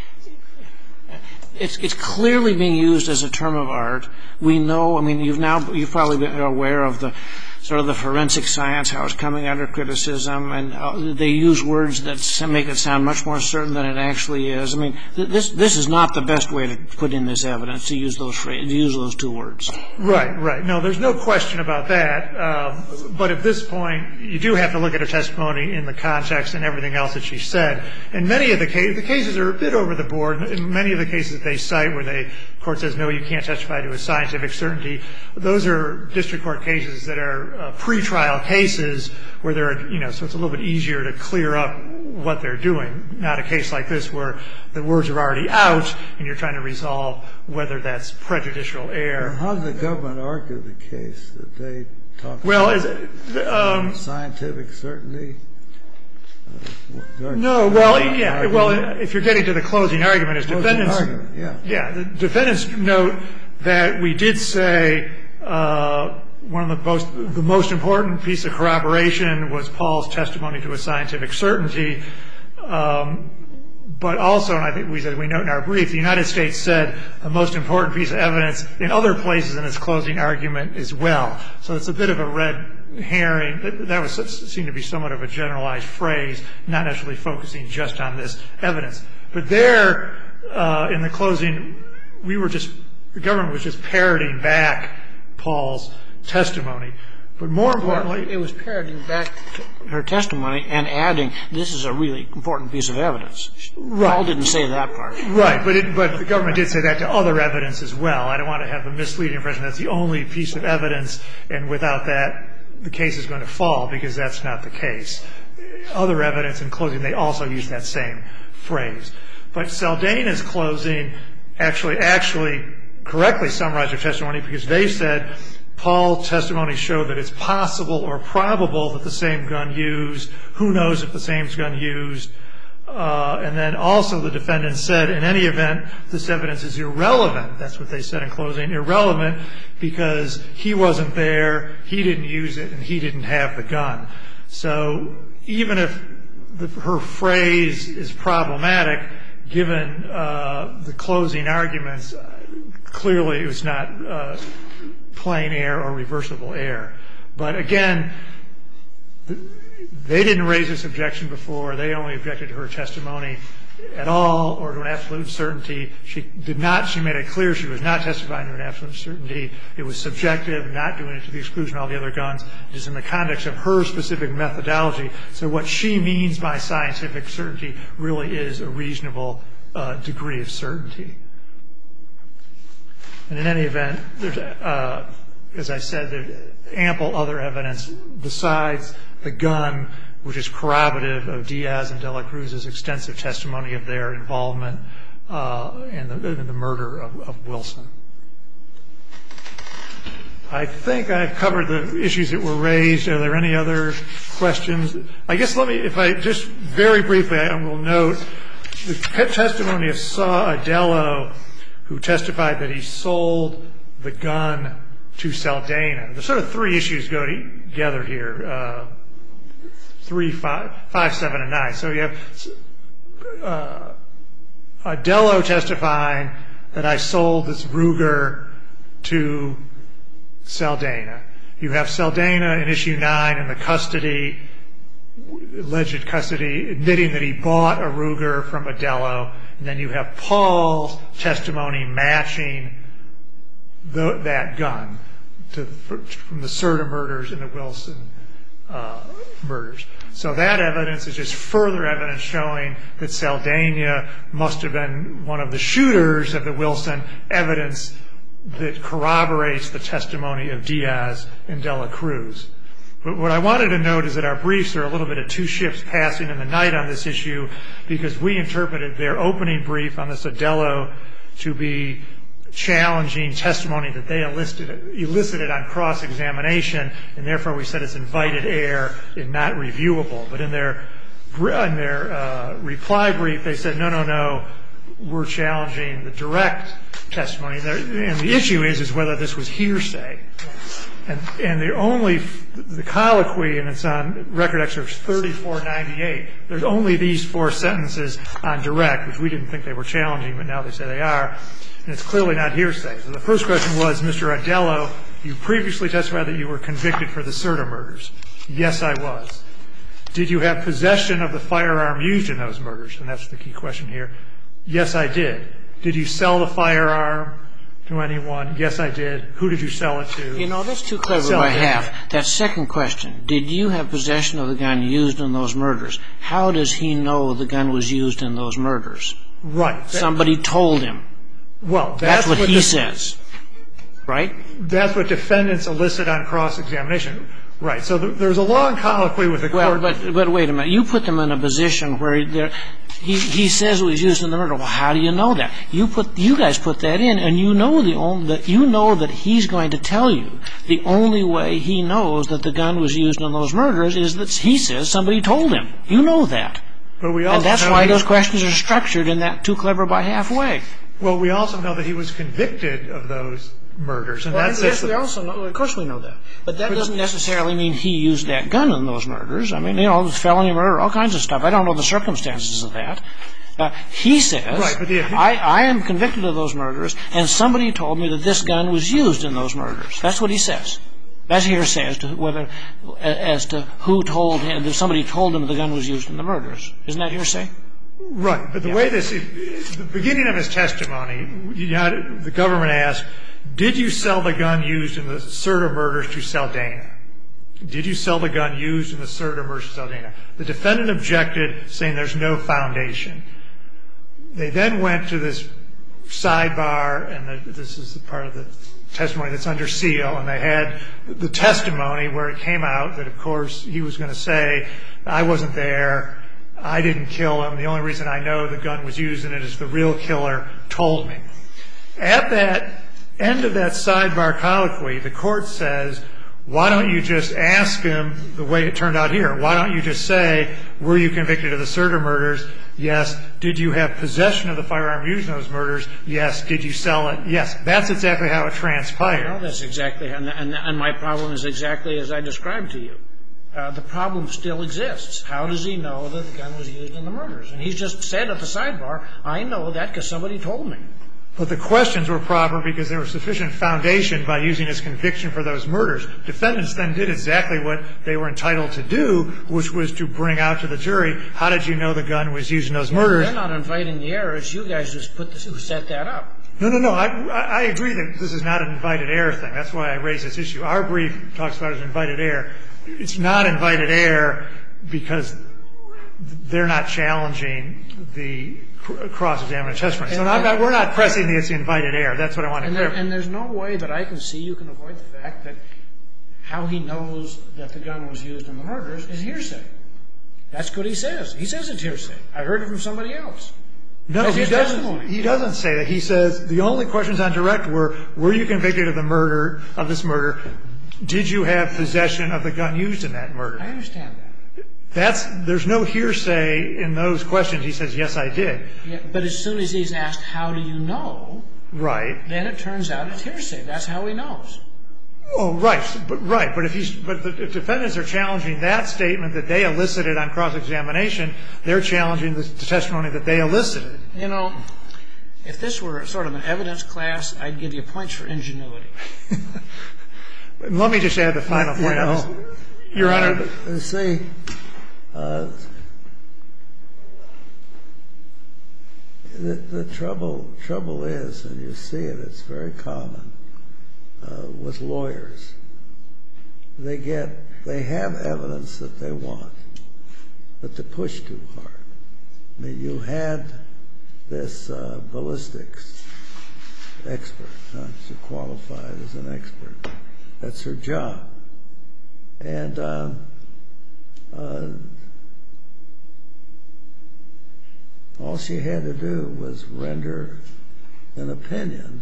Speaker 3: it's clearly being used as a term of art. We know, I mean, you've probably been aware of the sort of the forensic science, how it's coming under criticism, and they use words that make it sound much more certain than it actually is. I mean, this is not the best way to put in this evidence, to use those two words.
Speaker 8: Right. No, there's no question about that. But at this point, you do have to look at her testimony in the context and everything else that she said. And many of the cases are a bit over the board. In many of the cases that they cite where the court says, no, you can't testify to a scientific certainty, those are district court cases that are pre-trial cases where there are, so it's a little bit easier to clear up what they're doing. Not a case like this where the words are already out and you're trying to resolve whether that's prejudicial error.
Speaker 2: How did the government argue the case that they talked about scientific certainty?
Speaker 8: No, if you're getting to the closing argument, as defendants, the defendants note that we did say the most important piece of corroboration was Paul's testimony to a scientific certainty. But also, and I think we note in our brief, the United States said the most important piece of evidence in other places in its closing argument as well. So it's a bit of a red herring. That seemed to be somewhat of a generalized phrase, not necessarily focusing just on this evidence. But there, in the closing, the government was just parroting back Paul's testimony. But more importantly,
Speaker 3: it was parroting back her testimony and adding, this is a really important piece of evidence.
Speaker 8: Right.
Speaker 3: Paul didn't say that part.
Speaker 8: Right, but the government did say that to other evidence as well. I don't want to have the misleading impression that's the only piece of evidence, and without that, the case is going to fall, because that's not the case. Other evidence in closing, they also use that same phrase. But Saldaina's closing actually correctly summarized her testimony, because they said Paul's testimony showed that it's possible or probable that the same gun used. Who knows if the same gun used? And then also the defendant said, in any event, this evidence is irrelevant. That's what they said in closing. Irrelevant because he wasn't there, he didn't use it, and he didn't have the gun. So even if her phrase is problematic, given the closing arguments, clearly it was not plain error or reversible error. But again, they didn't raise this objection before. They only objected to her testimony at all, or to an absolute certainty. She made it clear she was not testifying to an absolute certainty. It was subjective, not doing it to the exclusion of all the other guns. It is in the context of her specific methodology. So what she means by scientific certainty really is a reasonable degree of certainty. And in any event, there's, as I said, there's ample other evidence besides the gun, which is corroborative of Diaz and De La Cruz's extensive testimony of their involvement in the murder of Wilson. I think I've covered the issues that were raised. Are there any other questions? I guess if I just very briefly, I will note the testimony of Saw Adello, who testified that he sold the gun to Saldaina. The sort of three issues go together here, 3, 5, 7, and 9. So you have Adello testifying that I sold this Ruger to Saldaina. You have Saldaina in issue 9 in the custody, alleged custody, admitting that he bought a Ruger from Adello. And then you have Paul's testimony matching that gun from the Serta murders and the Wilson murders. So that evidence is just further evidence showing that Saldaina must have been one of the shooters of the Wilson, evidence that corroborates the testimony of Diaz and De La Cruz. But what I wanted to note is that our briefs are a little bit of two ships passing in the night on this issue, because we interpreted their opening brief on this Adello to be challenging testimony that they elicited on cross-examination, and therefore we said it's invited error and not reviewable. But in their reply brief, they said, no, we're challenging the direct testimony. And the issue is whether this was hearsay. And the colloquy, and it's on record excerpts 3498, there's only these 4 sentences on direct, which we didn't think they were challenging, but now they say they are. And it's clearly not hearsay. So the first question was, Mr. Adello, you previously testified that you were convicted for the Serta murders. Yes, I was. Did you have possession of the firearm used in those murders? And that's the key question here. Yes, I did. Did you sell the firearm to anyone? Yes, I did. Who did you sell it to?
Speaker 3: You know, that's too clever by half. That second question, did you have possession of the gun used in those murders? How does he know the gun was used in those murders?
Speaker 8: Right.
Speaker 3: Somebody told him.
Speaker 8: Well,
Speaker 3: that's what he says, right?
Speaker 8: That's what defendants elicit on cross-examination. Right. So there's a long colloquy with the court.
Speaker 3: Well, but wait a minute. You put them in a position where he says it was used in the murder. Well, how do you know that? You guys put that in, and you know that he's going to tell you the only way he knows that the gun was used in those murders is that he says somebody told him. You know that.
Speaker 8: But we also
Speaker 3: and that's why those questions are structured in that too clever by half way.
Speaker 8: Well, we also know that he was convicted of those murders. And
Speaker 3: well, yes, we also know. Of course we know that. But that doesn't necessarily mean he used that gun in those murders. I mean, felony murder, all kinds of stuff. I don't know the circumstances of that. He says, right, I am convicted of those murders, and somebody told me that this gun was used in those murders. That's what he says. That's hearsay as to who told him, if somebody told him the gun was used in the murders. Isn't that hearsay?
Speaker 8: Right. But the way the beginning of his testimony, the government asked, did you sell the gun used in the Serta murders to Saldana? Did you sell the gun used in the Serta murders to Saldana? The defendant objected, saying there's no foundation. They then went to this sidebar, and this is the part of the testimony that's under seal, and they had the testimony where it came out that, of course, he was going to say, I wasn't there, I didn't kill him, the only reason I know the gun was used in it is the real killer told me. At that end of that sidebar colloquy, the court says, why don't you just ask him the way it turned out here? Why don't you just say, were you convicted of the Serta murders? Yes. Did you have possession of the firearm used in those murders? Yes. Did you sell it? Yes. That's exactly how it transpired.
Speaker 3: Well, that's exactly, and my problem is exactly as I described to you. The problem still exists. How does he know that the gun was used in the murders? And he's just said at the sidebar, I know that because somebody told me.
Speaker 8: But the questions were proper because there was sufficient foundation by using his conviction for those murders. Defendants then did exactly what they were entitled to do, which was to bring out to the jury, how did you know the gun was used in those murders?
Speaker 3: They're not inviting the error. It's you guys who set that up.
Speaker 8: No. I agree that this is not an invited error thing. That's why I raised this issue. Our brief talks about it as invited error. It's not invited error because they're not challenging the cross-examination testimony. So we're not pressing the invited error. That's what I want to clear.
Speaker 3: And there's no way that I can see you can avoid the fact that how he knows that the gun was used in the murders is hearsay. That's what he says. He says it's hearsay. I heard it from somebody else.
Speaker 8: No, he doesn't say that. He says the only questions on direct were you convicted of this murder? Did you have possession of the gun used in that murder?
Speaker 3: I understand that.
Speaker 8: There's no hearsay in those questions. He says, yes, I did.
Speaker 3: Yeah, but as soon as he's asked, how do you know?
Speaker 8: Right.
Speaker 3: Then it turns out it's hearsay. That's how he knows.
Speaker 8: Oh, right. But if defendants are challenging that statement that they elicited on cross-examination, they're challenging the testimony that they elicited.
Speaker 3: You know, if this were sort of an evidence class, I'd give you points for ingenuity.
Speaker 8: Let me just add the final point. Your Honor.
Speaker 2: See, the trouble is, and you see it, it's very common with lawyers. They have evidence that they want, but they push too hard. I mean, you had this ballistics expert. She's qualified as an expert. That's her job. And all she had to do was render an opinion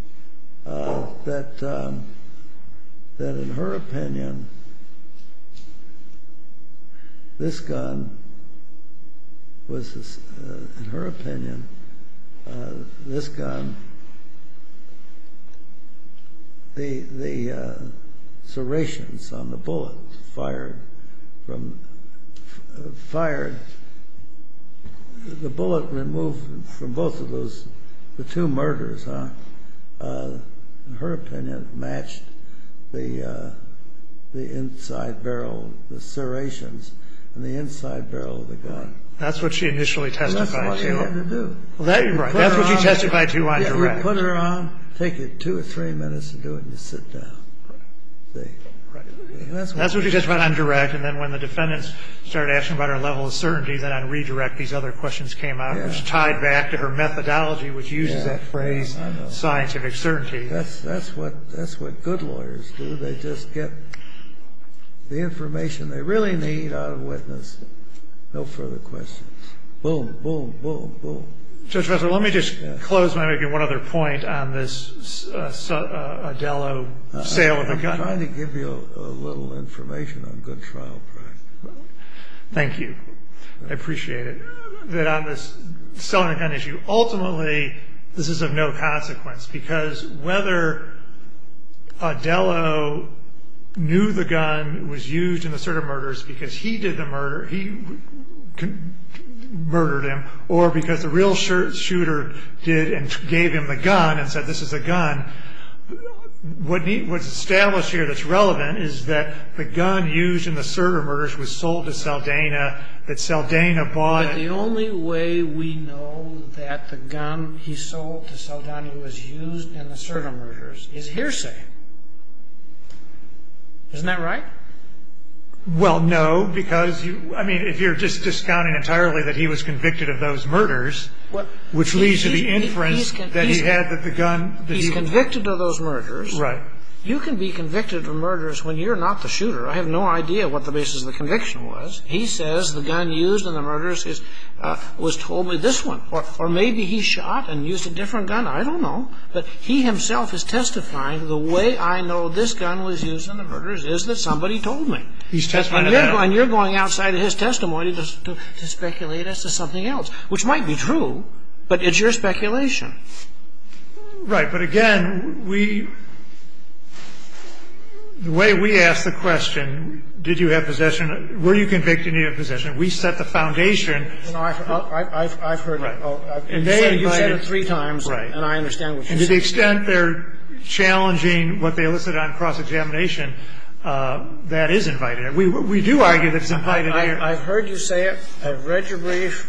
Speaker 2: that in her opinion, this gun was, in her opinion, this gun, the serrations on the bullet fired, the bullet removed from both of those, the two murders, in her opinion, matched the inside barrel, the serrations, and the inside barrel of the gun.
Speaker 8: That's what she initially testified to.
Speaker 2: Well, that's all you had to do.
Speaker 8: Well, that's what she testified to on direct.
Speaker 2: You put her on, take you 2 or 3 minutes to do it, and you sit down. See?
Speaker 8: Right.
Speaker 2: That's
Speaker 8: what she testified on direct, and then when the defendants started asking about her level of certainty, then on redirect, these other questions came out, which tied back to her methodology, which uses that phrase, scientific certainty.
Speaker 2: That's what good lawyers do. They just get the information they really need out of witness. No further questions. Boom, boom, boom, boom.
Speaker 8: Judge Fessler, let me just close by making one other point on this Adello sale of the gun.
Speaker 2: I'm trying to give you a little information on good trial practice.
Speaker 8: Thank you. I appreciate it. That on this selling the gun issue, ultimately, this is of no consequence, because whether Adello knew the gun was used in the Serta murders because he did the murder, he murdered him, or because the real shooter did and gave him the gun and said, this is a gun, what's established here that's relevant is that the gun used in the Serta murders was sold to Saldana, that Saldana bought it.
Speaker 3: But the only way we know that the gun he sold to Saldana was used in the Serta murders is hearsay. Isn't that right?
Speaker 8: Well, no, because if you're just discounting entirely that he was convicted of those murders, which leads to the inference that he had that the gun...
Speaker 3: He's convicted of those murders.
Speaker 8: Right.
Speaker 3: You can be convicted of murders when you're not the shooter. I have no idea what the basis of the conviction was. He says the gun used in the murders was told me this one. Or maybe he shot and used a different gun. I don't know. But he himself is testifying the way I know this gun was used in the murders is that somebody told me.
Speaker 8: He's testifying to that.
Speaker 3: And you're going outside of his testimony to speculate as to something else, which might be true, but it's your speculation.
Speaker 8: Right. But again, the way we ask the question, did you have possession, were you convicted and you have possession, we set the foundation.
Speaker 3: I've heard
Speaker 8: right.
Speaker 3: it. You said it 3 times, right. And I understand what you're saying.
Speaker 8: And to the extent they're challenging what they elicited on cross-examination, that is invited. We do argue that it's invited here.
Speaker 3: I've heard you say it. I've read your brief.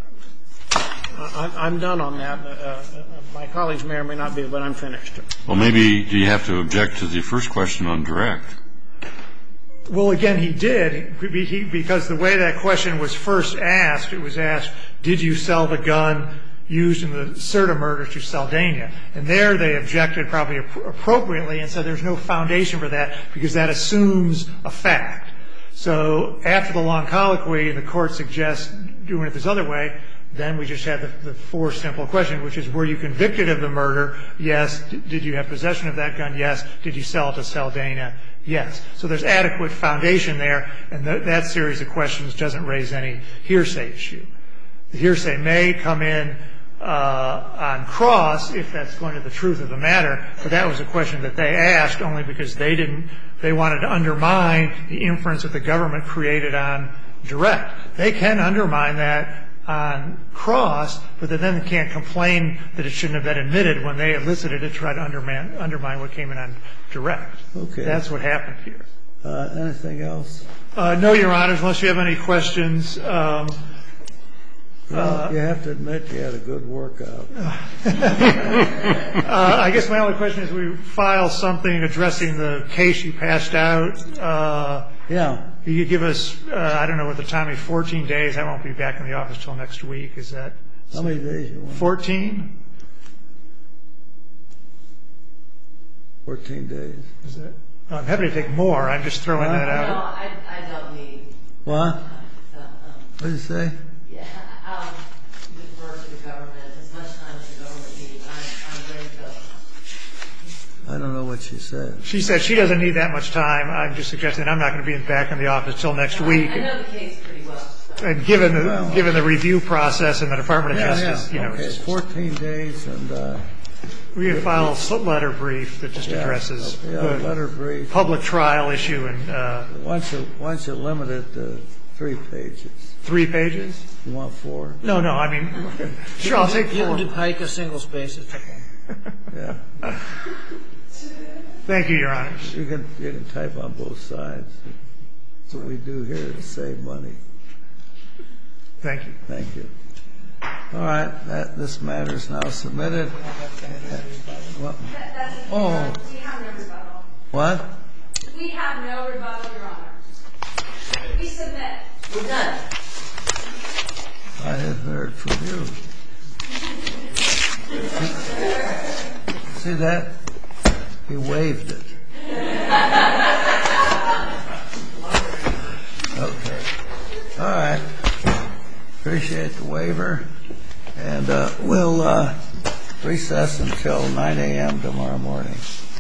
Speaker 3: I'm done on that. My colleagues may or may not be, but I'm finished.
Speaker 4: Well, maybe do you have to object to the first question on direct?
Speaker 8: Well, again, he did, because the way that question was first asked, it was asked, did you sell the gun used in the Serta murders to Saldana? And there they objected probably appropriately and said there's no foundation for that because that assumes a fact. So after the long colloquy, the court suggests doing it this other way. Then we just had the 4 simple questions, which is, were you convicted of the murder? Yes. Did you have possession of that gun? Yes. Did you sell it to Saldana? Yes. So there's adequate foundation there, and that series of questions doesn't raise any hearsay issue. The hearsay may come in on cross if that's going to the truth of the matter, but that was a question that they asked only because they wanted to undermine the inference that the government created on direct. They can undermine that on cross, but they then can't complain that it shouldn't have been admitted when they elicited it to try to undermine what came in on direct.
Speaker 2: Okay.
Speaker 8: That's what happened here.
Speaker 2: Anything else?
Speaker 8: No, Your Honors, unless you have any questions.
Speaker 2: Well, you have to admit you had a good workout.
Speaker 8: I guess my only question is we file something addressing the case you passed out.
Speaker 2: Yeah.
Speaker 8: You could give us, I don't know what the time is, 14 days. I won't be back in the office till next week. Is that?
Speaker 2: How many days you want?
Speaker 8: 14?
Speaker 2: 14 days.
Speaker 8: Is that? I'm happy to take more. I'm just throwing that
Speaker 1: No,
Speaker 8: out.
Speaker 1: I don't need.
Speaker 2: What? What did you say?
Speaker 1: Yeah, I'll defer to the government as much time as the government needs. I'm ready to go.
Speaker 2: I don't know what she said.
Speaker 8: She said she doesn't need that much time. I'm just suggesting I'm not going to be back in the office till next week.
Speaker 1: I know the case pretty well. So.
Speaker 8: And given the review process in the Department of Justice, you know,
Speaker 2: okay,
Speaker 8: it's
Speaker 2: 14 days and
Speaker 8: we can file a letter brief that just addresses
Speaker 2: the letter brief.
Speaker 8: public trial issue and
Speaker 2: Once you limit it to 3 pages.
Speaker 8: 3 pages.
Speaker 2: You want 4?
Speaker 8: No, I mean, sure, I'll take 4.
Speaker 3: You can do Pike a single space. It's okay.
Speaker 2: Yeah.
Speaker 8: Thank you, Your Honors.
Speaker 2: You can type on both sides. That's what we do here to save money.
Speaker 8: Thank you.
Speaker 2: Thank you. All right, this matter is now submitted. Oh.
Speaker 5: We have no rebuttal.
Speaker 2: What?
Speaker 5: We have no rebuttal, Your Honor. We submit.
Speaker 1: We're done.
Speaker 2: I have heard from you. See that? He waved it. Okay. All right. Appreciate the waiver. And we'll recess until 9 a.m. tomorrow morning.